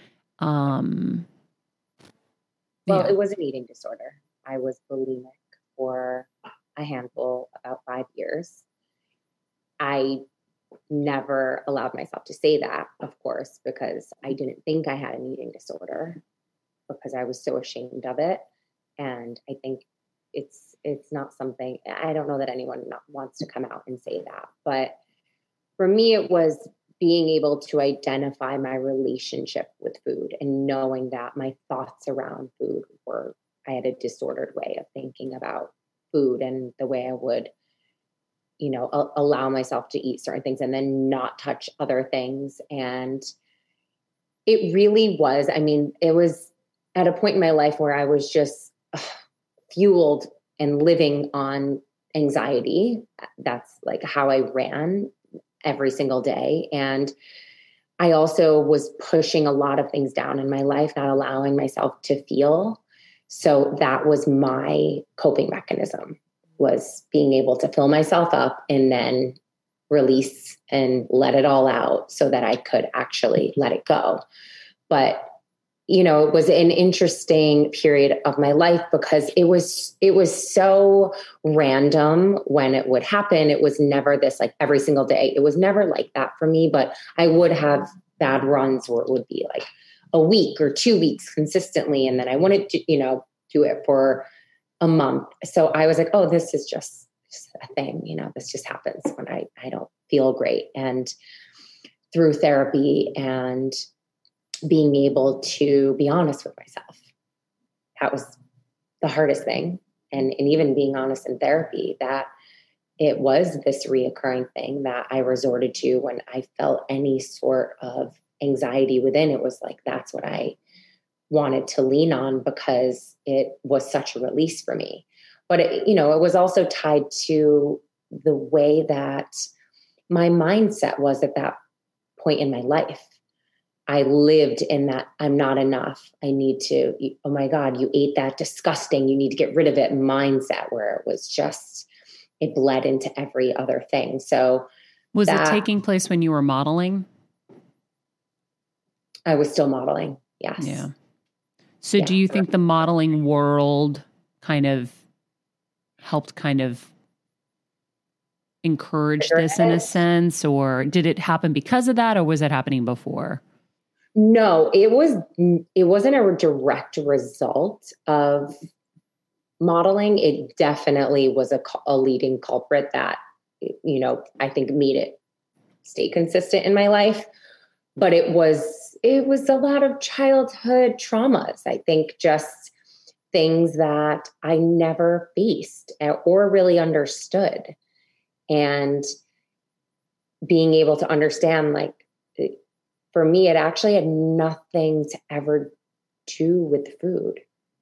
Well, it was an eating disorder. I was bulimic for a handful, about 5 years. I never allowed myself to say that, of course, because I didn't think I had an eating disorder because I was so ashamed of it. And I think it's not something, I don't know that anyone wants to come out and say that. But for me, it was being able to identify my relationship with food and knowing that my thoughts around food I had a disordered way of thinking about food and the way I would, allow myself to eat certain things and then not touch other things. And it really was, it was at a point in my life where I was just fueled and living on anxiety. That's like how I ran every single day. And I also was pushing a lot of things down in my life, not allowing myself to feel. So that was my coping mechanism, was being able to fill myself up and then release and let it all out so that I could actually let it go. But it was an interesting period of my life because it was so random when it would happen. It was never this like every single day. It was never like that for me, but I would have bad runs where it would be like a week or 2 weeks consistently. And then I wanted to, do it for a month. So I was like, oh, this is just a thing. This just happens when I don't feel great. And through therapy and being able to be honest with myself, that was the hardest thing. And even being honest in therapy, that it was this reoccurring thing that I resorted to when I felt any sort of anxiety within. It was like, that's what I wanted to lean on because it was such a release for me. But it was also tied to the way that my mindset was at that point in my life. I lived in that I'm not enough. I need to, oh my God, you ate that disgusting, you need to get rid of it mindset, where it was just, it bled into every other thing. So was it taking place when you were modeling? I was still modeling. Yes. Yeah. So do you think the modeling world kind of helped kind of encourage this in a sense, or did it happen because of that, or was it happening before? No, it wasn't a direct result of modeling. It definitely was a leading culprit that, I think made it stay consistent in my life. But it was a lot of childhood traumas. I think just things that I never faced or really understood. And being able to understand, like, for me, it actually had nothing to ever do with food.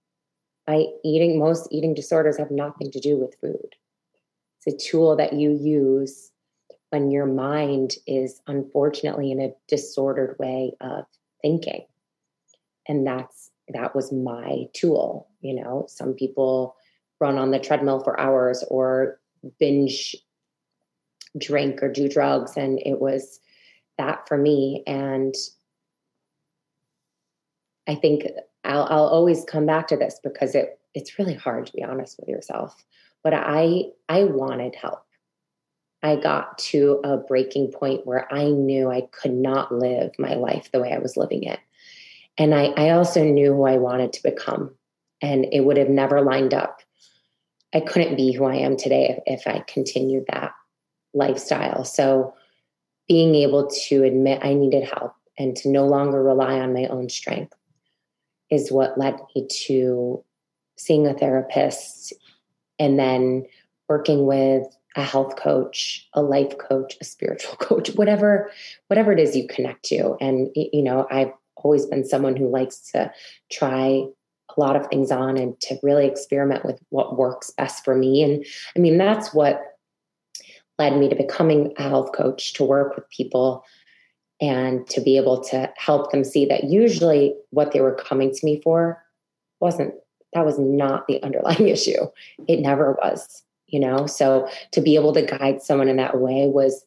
Most eating disorders have nothing to do with food. It's a tool that you use when your mind is unfortunately in a disordered way of thinking. And that was my tool. Some people run on the treadmill for hours or binge drink or do drugs. And it was that for me. And I think I'll always come back to this because it's really hard to be honest with yourself. But I wanted help. I got to a breaking point where I knew I could not live my life the way I was living it. And I also knew who I wanted to become. And it would have never lined up. I couldn't be who I am today if I continued that lifestyle. So being able to admit I needed help and to no longer rely on my own strength is what led me to seeing a therapist and then working with a health coach, a life coach, a spiritual coach, whatever it is you connect to. And, I've always been someone who likes to try a lot of things on and to really experiment with what works best for me. And I mean, that's what led me to becoming a health coach, to work with people and to be able to help them see that usually what they were coming to me for was not the underlying issue. It never was, so to be able to guide someone in that way was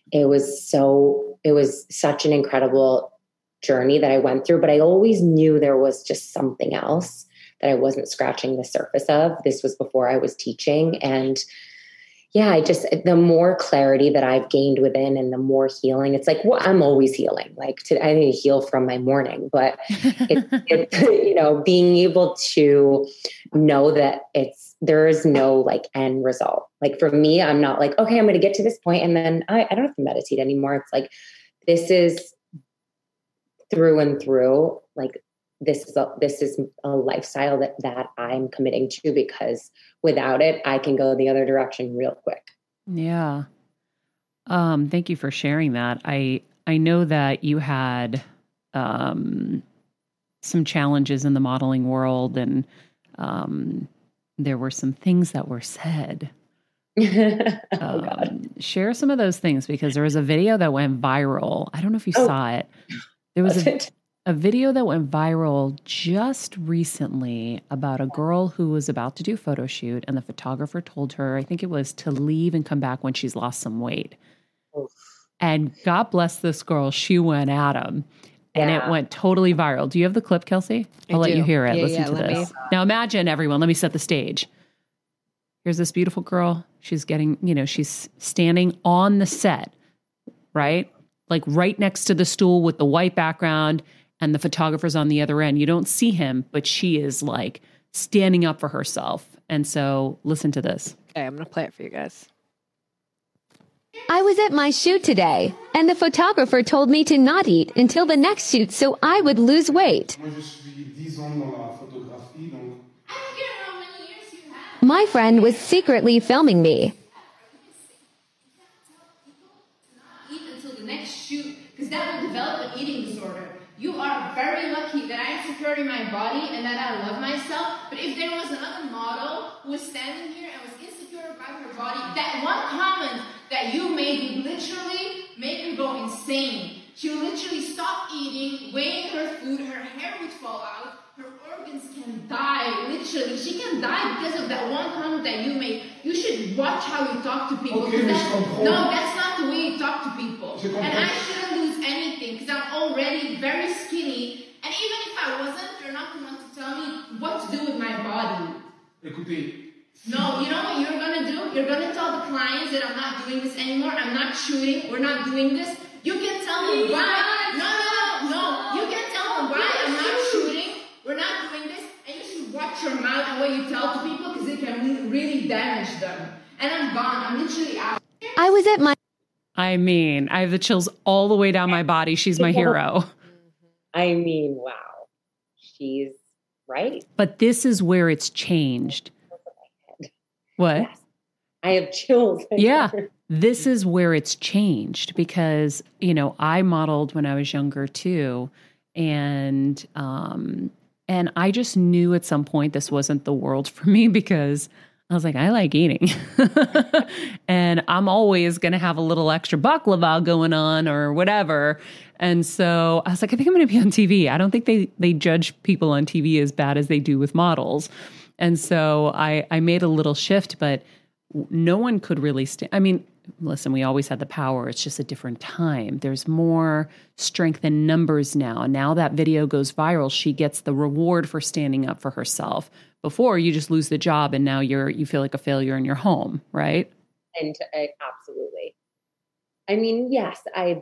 such an incredible journey that I went through, but I always knew there was just something else that I wasn't scratching the surface of. This was before I was teaching. And yeah, the more clarity that I've gained within and the more healing, it's like, well, I'm always healing. Like I need to heal from my morning, but it's being able to know that there is no like end result. Like for me, I'm not like, okay, I'm going to get to this point and then I don't have to meditate anymore. It's like, this is through and through, like, this is a lifestyle that I'm committing to, because without it, I can go the other direction real quick. Yeah. Thank you for sharing that. I know that you had some challenges in the modeling world, and there were some things that were said. Oh, God. Share some of those things, because there was a video that went viral. I don't know if you saw it. There was a video that went viral just recently about a girl who was about to do a photo shoot, and the photographer told her, I think it was, to leave and come back when she's lost some weight. Oof. And God bless this girl. She went at him, and it went totally viral. Do you have the clip, Kelsey? I'll let you hear it. Listen to this. Now imagine, everyone, let me set the stage. Here's this beautiful girl. She's she's standing on the set, right? Like right next to the stool with the white background, and the photographer's on the other end. You don't see him, but she is like standing up for herself. And so listen to this. Okay, I'm going to play it for you guys. I was at my shoot today, and the photographer told me to not eat until the next shoot so I would lose weight. My friend was secretly filming me. Eat until the next shoot, because that will develop an eating disorder. You are very lucky that I am secure in my body and that I love myself. But if there was another model who was standing here and was insecure about her body, that one comment that you made would literally make her go insane. She would literally stop eating, weighing her food, her hair would fall out, her organs can die, literally. She can die because of that one comment that you made. You should watch how you talk to people. Okay, No, that's not the way you talk to people. And I shouldn't lose anything because I'm already very skinny. And even if I wasn't, you're not the one to tell me what to do with my body. Écoutez. No, you know what you're going to do? You're going to tell the clients that I'm not doing this anymore. I'm not shooting. We're not doing this. You can tell them why. No. You can tell them why I'm not shooting. We're not doing this. And you should watch your mouth and what you tell to people because it can really damage them. And I'm gone. I'm literally out. I was at my... I mean, I have the chills all the way down my body. She's my hero. I mean, wow. She's right. But this is where it's changed. What? Yes. I have chills. Yeah. This is where it's changed because, you know, I modeled when I was younger too. And I just knew at some point this wasn't the world for me because I was like, I like eating and I'm always going to have a little extra baklava going on or whatever. And so I was like, I think I'm going to be on TV. I don't think they judge people on TV as bad as they do with models. And so I made a little shift, but no one could really I mean, listen, we always had the power. It's just a different time. There's more strength in numbers now. Now that video goes viral, she gets the reward for standing up for herself. Before, you just lose the job and now you feel like a failure in your home, right? And absolutely. I mean, yes, I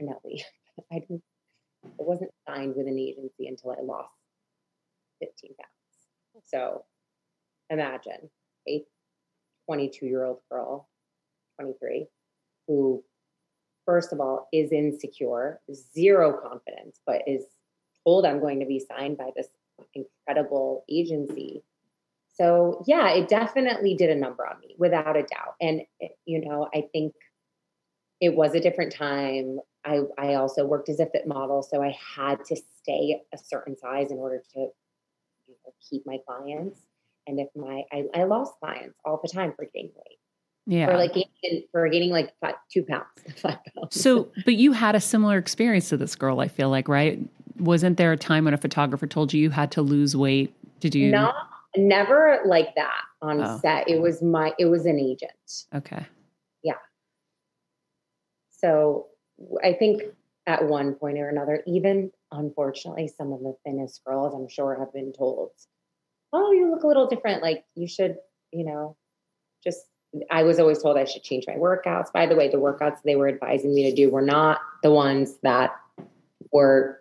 wasn't signed with an agency until I lost 15 pounds. So imagine a 22-year-old girl, 23, who, first of all, is insecure, zero confidence, but is told I'm going to be signed by this incredible agency. So yeah, it definitely did a number on me without a doubt. And, you know, I think it was a different time. I also worked as a fit model, so I had to stay a certain size in order to, you know, keep my clients. And if I lost clients all the time for gaining weight. Yeah. For gaining like 2 pounds, 5 pounds. So, but you had a similar experience to this girl, I feel like, right? Wasn't there a time when a photographer told you had to lose weight? Did you? No, never like that on set. It was an agent. Okay. Yeah. So I think at one point or another, even unfortunately, some of the thinnest girls I'm sure have been told, oh, you look a little different. Like you should, you know, I was always told I should change my workouts. By the way, the workouts they were advising me to do were not the ones that were,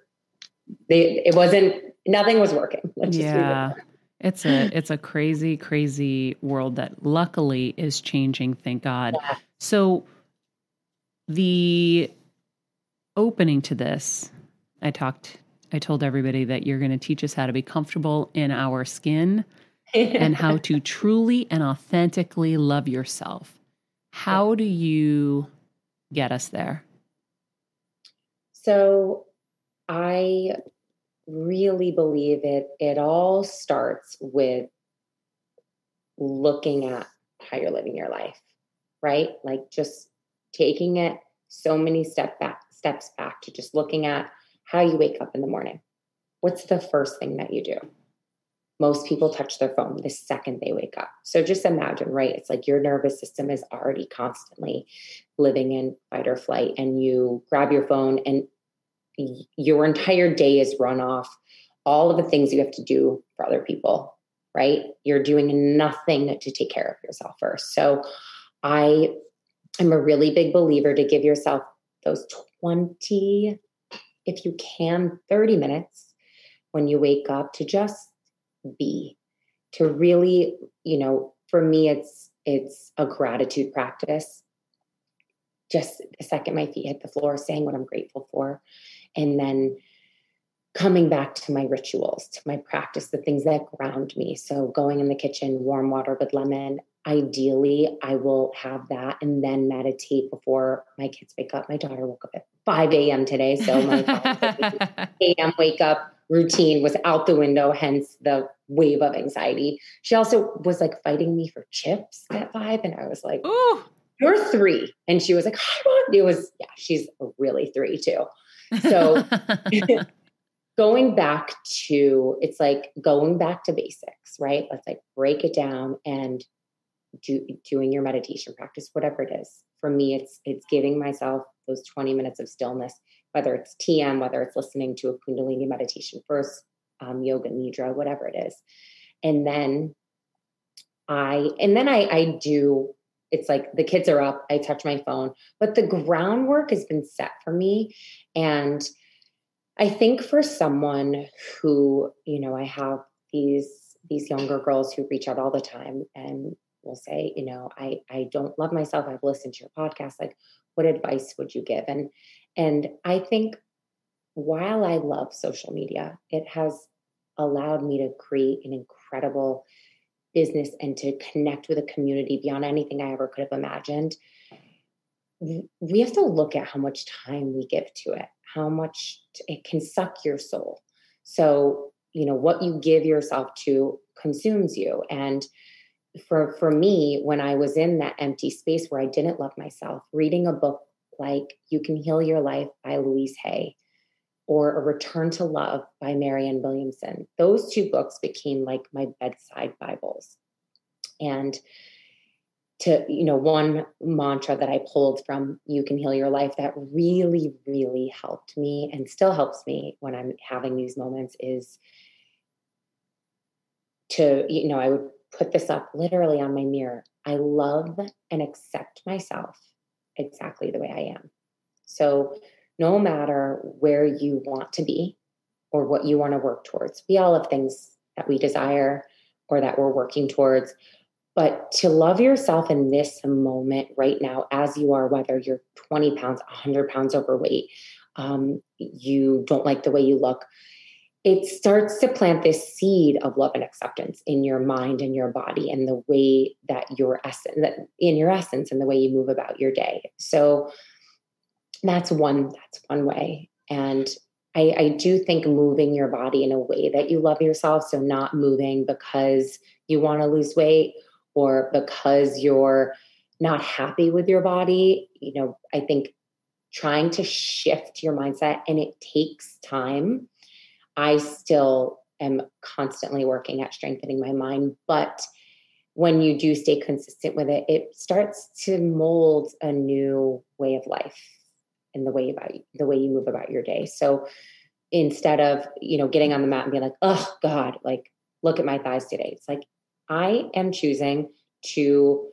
nothing was working. Yeah. It's a crazy, crazy world that luckily is changing. Thank God. Yeah. So the opening to this, I told everybody that you're going to teach us how to be comfortable in our skin and how to truly and authentically love yourself. How do you get us there? So I really believe it all starts with looking at how you're living your life, right? Like just taking it so many steps back to just looking at how you wake up in the morning. What's the first thing that you do? Most people touch their phone the second they wake up. So just imagine, right? It's like your nervous system is already constantly living in fight or flight, and you grab your phone and your entire day is run off all of the things you have to do for other people, right? You're doing nothing to take care of yourself first. So I am a really big believer to give yourself those 20, if you can, 30 minutes when you wake up to just be. to really, for me, it's a gratitude practice. Just the second my feet hit the floor, saying what I'm grateful for. And then coming back to my rituals, to my practice, the things that ground me. So going in the kitchen, warm water with lemon. Ideally, I will have that and then meditate before my kids wake up. My daughter woke up at 5 a.m. today. So my 5 a.m. wake up routine was out the window, hence the wave of anxiety. She also was like fighting me for chips at 5. And I was like, Ooh. You're 3. And she was like, I want, she's really 3 too. So going back to basics, right? Let's like break it down and doing your meditation practice, whatever it is. For me, it's giving myself those 20 minutes of stillness, whether it's TM, whether it's listening to a Kundalini meditation first, yoga nidra, whatever it is. And then I do, it's like the kids are up, I touch my phone, but the groundwork has been set for me. And I think for someone who, I have these younger girls who reach out all the time and will say, I don't love myself. I've listened to your podcast. Like, what advice would you give? And I think while I love social media, it has allowed me to create an incredible business and to connect with a community beyond anything I ever could have imagined. We have to look at how much time we give to it, how much it can suck your soul. So, what you give yourself to consumes you. And for me, when I was in that empty space where I didn't love myself, reading a book like You Can Heal Your Life by Louise Hay or A Return to Love by Marianne Williamson, those 2 books became like my bedside Bibles. And to, one mantra that I pulled from You Can Heal Your Life that really, really helped me and still helps me when I'm having these moments is to, I would put this up literally on my mirror. I love and accept myself exactly the way I am. So no matter where you want to be or what you want to work towards, we all have things that we desire or that we're working towards. But to love yourself in this moment right now, as you are, whether you're 20 pounds, 100 pounds overweight, you don't like the way you look, it starts to plant this seed of love and acceptance in your mind and your body and the way that in your essence and the way you move about your day. So that's one way. And I do think moving your body in a way that you love yourself. So not moving because you want to lose weight or because you're not happy with your body. I think trying to shift your mindset, and it takes time. I still am constantly working at strengthening my mind, but when you do stay consistent with it, it starts to mold a new way of life and the way you move about your day. So instead of, getting on the mat and being like, oh God, like, look at my thighs today. It's like, I am choosing to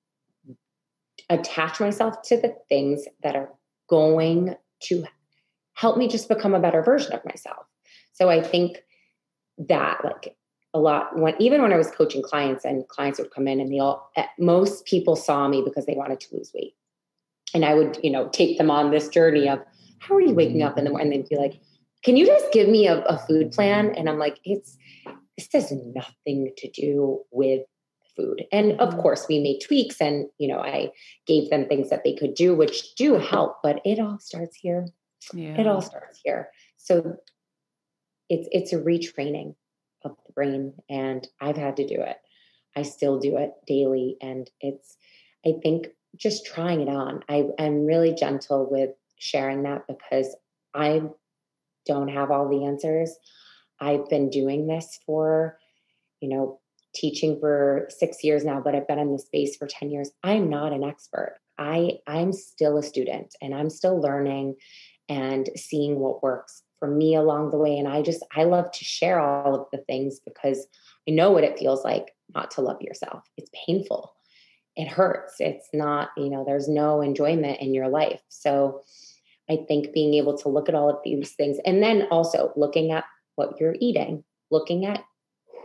attach myself to the things that are going to help me just become a better version of myself. So I think that like a lot even when I was coaching clients and clients would come in and most people saw me because they wanted to lose weight. And I would, take them on this journey of how are you waking up in the morning? And they'd be like, can you just give me a food plan? And I'm like, this has nothing to do with food. And of course we made tweaks and, I gave them things that they could do, which do help, but it all starts here. Yeah. It all starts here. So it's a retraining of the brain, and I've had to do it. I still do it daily. And I think just trying it on. I'm really gentle with sharing that because I don't have all the answers. I've been doing this for, teaching for 6 years now, but I've been in this space for 10 years. I'm not an expert. I'm still a student and I'm still learning and seeing what works for me along the way. And I love to share all of the things because I know what it feels like not to love yourself. It's painful. It hurts. It's not, there's no enjoyment in your life. So I think being able to look at all of these things and then also looking at what you're eating, looking at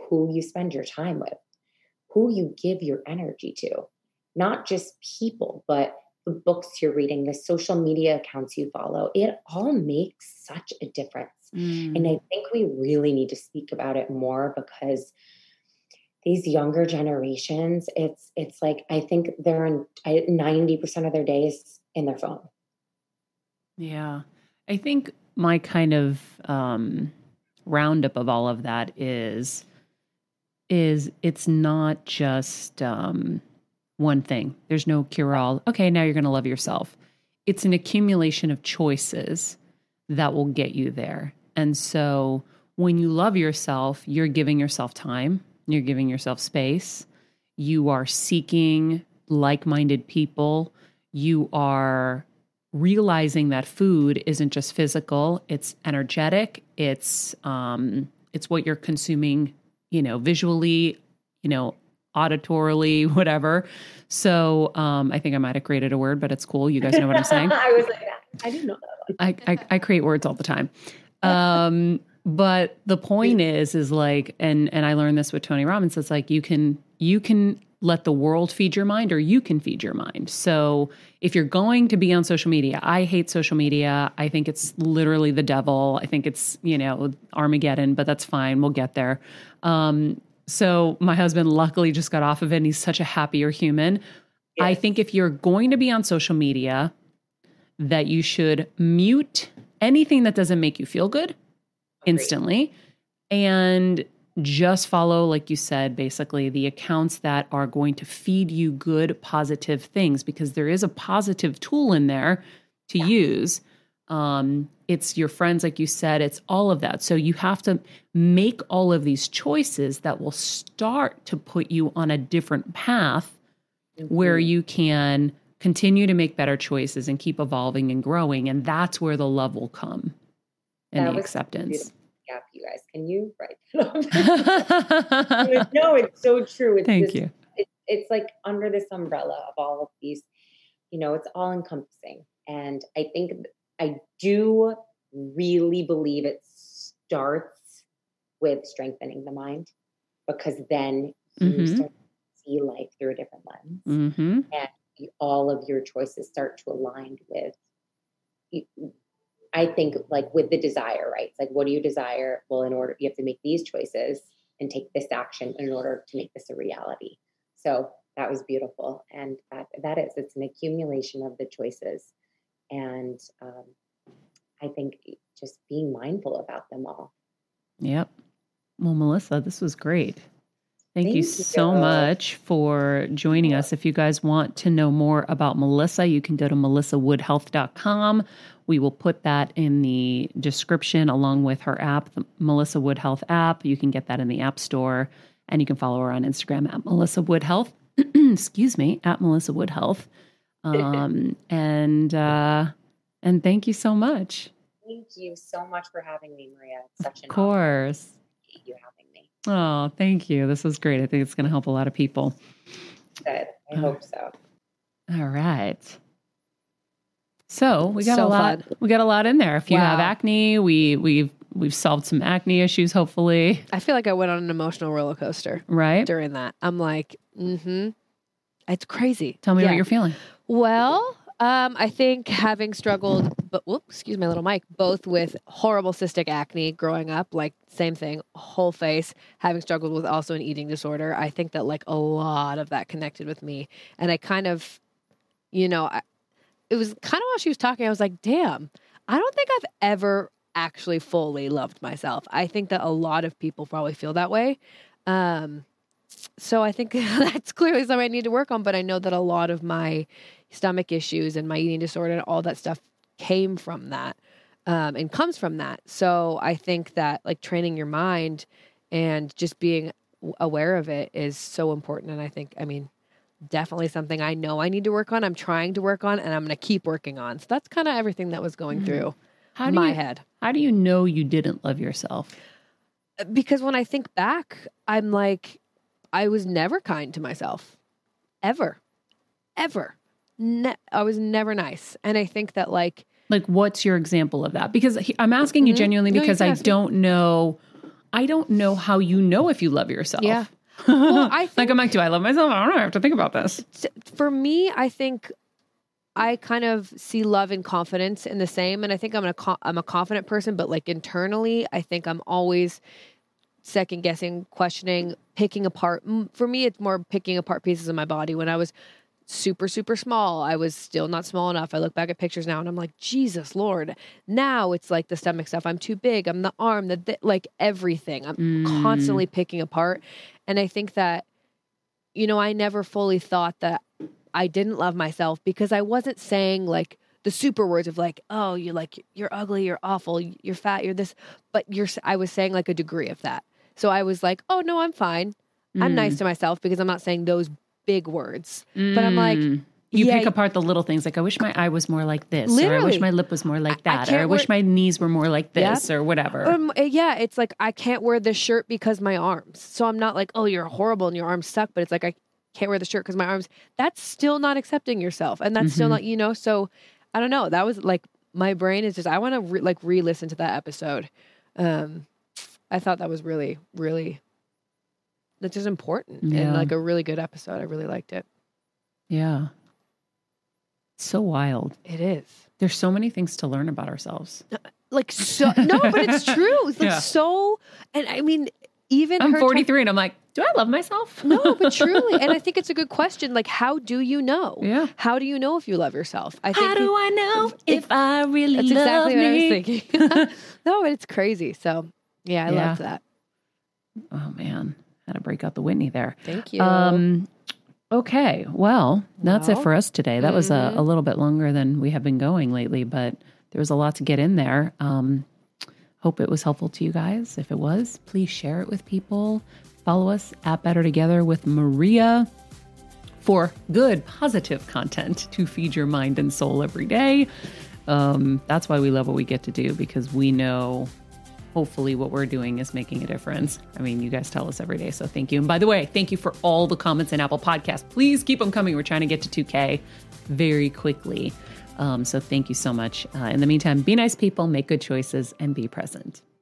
who you spend your time with, who you give your energy to, not just people, but the books you're reading, the social media accounts you follow. It all makes such a difference. And I think we really need to speak about it more, because these younger generations, it's like, I think they're in 90% of their days in their phone. Yeah. I think my kind of roundup of all of that is it's not just one thing. There's no cure-all. Okay, now you're going to love yourself. It's an accumulation of choices that will get you there. And so when you love yourself, you're giving yourself time. You're giving yourself space. You are seeking like-minded people. You are realizing that food isn't just physical, it's energetic. It's what you're consuming, visually, auditorily, whatever. So I think I might have created a word, but it's cool. You guys know what I'm saying. I was like, I didn't know that. I create words all the time. But the point is like, and I learned this with Tony Robbins. It's like, you can let the world feed your mind, or you can feed your mind. So if you're going to be on social media, I hate social media. I think it's literally the devil. I think it's, Armageddon, but that's fine. We'll get there. So my husband luckily just got off of it, and he's such a happier human. Yes. I think if you're going to be on social media, that you should mute anything that doesn't make you feel good instantly, and just follow, like you said, basically the accounts that are going to feed you good, positive things, because there is a positive tool in there to use. It's your friends, like you said, it's all of that. So you have to make all of these choices that will start to put you on a different path where you can continue to make better choices and keep evolving and growing. And that's where the love will come and the acceptance. Yeah, you guys, can you write that off? No, it's so true. Thank you. It's like under this umbrella of all of these, it's all encompassing. And I think I do really believe it starts with strengthening the mind, because then you start to see life through a different lens, and all of your choices start to align with, I think, like with the desire, right? It's like, what do you desire? Well, you have to make these choices and take this action in order to make this a reality. So that was beautiful. And it's an accumulation of the choices. And I think just being mindful about them all. Yep. Well, Melissa, this was great. Thank you so much for joining us. If you guys want to know more about Melissa, you can go to melissawoodhealth.com. We will put that in the description along with her app, the Melissa Wood Health app. You can get that in the App Store, and you can follow her on Instagram at Melissa Wood Health. Excuse me, at Melissa Wood Health. And thank you so much. Thank you so much for having me, Maria. It's such an honor. Of course. You having me. Oh, thank you. This was great. I think it's going to help a lot of people. Good. I hope so. All right. So we got a lot. Fun. We got a lot in there. If you have acne, we've solved some acne issues. Hopefully, I feel like I went on an emotional roller coaster. Right during that, I'm like, it's crazy. Tell me what you're feeling. Well, I think having struggled, excuse my little mic, both with horrible cystic acne growing up, like same thing, whole face, having struggled with also an eating disorder. I think that like a lot of that connected with me. And I kind of, it was kind of while she was talking, I was like, damn, I don't think I've ever actually fully loved myself. I think that a lot of people probably feel that way. So I think that's clearly something I need to work on, but I know that a lot of my stomach issues and my eating disorder and all that stuff came from that, and comes from that. So I think that like training your mind and just being aware of it is so important. And I think, definitely something I know I need to work on. I'm trying to work on, and I'm going to keep working on. So that's kind of everything that was going through my head. How do you know you didn't love yourself? Because when I think back, I'm like, I was never kind to myself. Ever. I was never nice. And I think that like, what's your example of that? Because I'm asking you genuinely because I don't know I don't know how you know if you love yourself. Yeah. Well, I think Like, I'm like, do I love myself? I don't know. I have to think about this. for me, I think I kind of see love and confidence in the same. And I think I'm a confident person, but like internally, I think I'm always second guessing, questioning, picking apart. For me, it's more picking apart pieces of my body. When I was super, super small, I was still not small enough. I look back at pictures now and I'm like, Jesus Lord. Now it's like the stomach stuff. I'm too big. I'm the arm, like everything. I'm constantly picking apart. And I think that, you know, I never fully thought that I didn't love myself because I wasn't saying like the super words of like, oh, you're ugly, you're awful, you're fat, you're this, but I was saying like a degree of that. So I was like, oh no, I'm fine. I'm nice to myself because I'm not saying those big words, but I'm like, you pick apart the little things. Like, I wish my eye was more like this, or I wish my lip was more like that, or I wish my knees were more like this, or whatever. Yeah, it's like, I can't wear this shirt because my arms. So I'm not like, oh, you're horrible and your arms suck, but it's like, I can't wear the shirt because my arms. That's still not accepting yourself. And that's still not, you know, so I don't know. That was like, my brain is just, I want to re-listen to that episode. I thought that was really, really, that's just important and like a really good episode. I really liked it. Yeah. So wild. It is. There's so many things to learn about ourselves. Like, so, no, but it's true. It's like so, and I mean, even I'm 43 and I'm like, do I love myself? No, but truly. And I think it's a good question. Like, how do you know? Yeah. How do you know if you love yourself? I think how do I know if I really love exactly me? what I was thinking. No, but it's crazy. So yeah, I loved that. Oh man. Had to break out the Whitney there. Thank you. Okay. Well, that's it for us today. That was a little bit longer than we have been going lately, but there was a lot to get in there. Hope it was helpful to you guys. If it was, please share it with people. Follow us at Better Together with Maria for good, positive content to feed your mind and soul every day. That's why we love what we get to do, because we know hopefully what we're doing is making a difference. I mean, you guys tell us every day, so thank you. And by the way, thank you for all the comments in Apple Podcasts. Please keep them coming. We're trying to get to 2K very quickly. So thank you so much. In the meantime, be nice people, make good choices, and be present.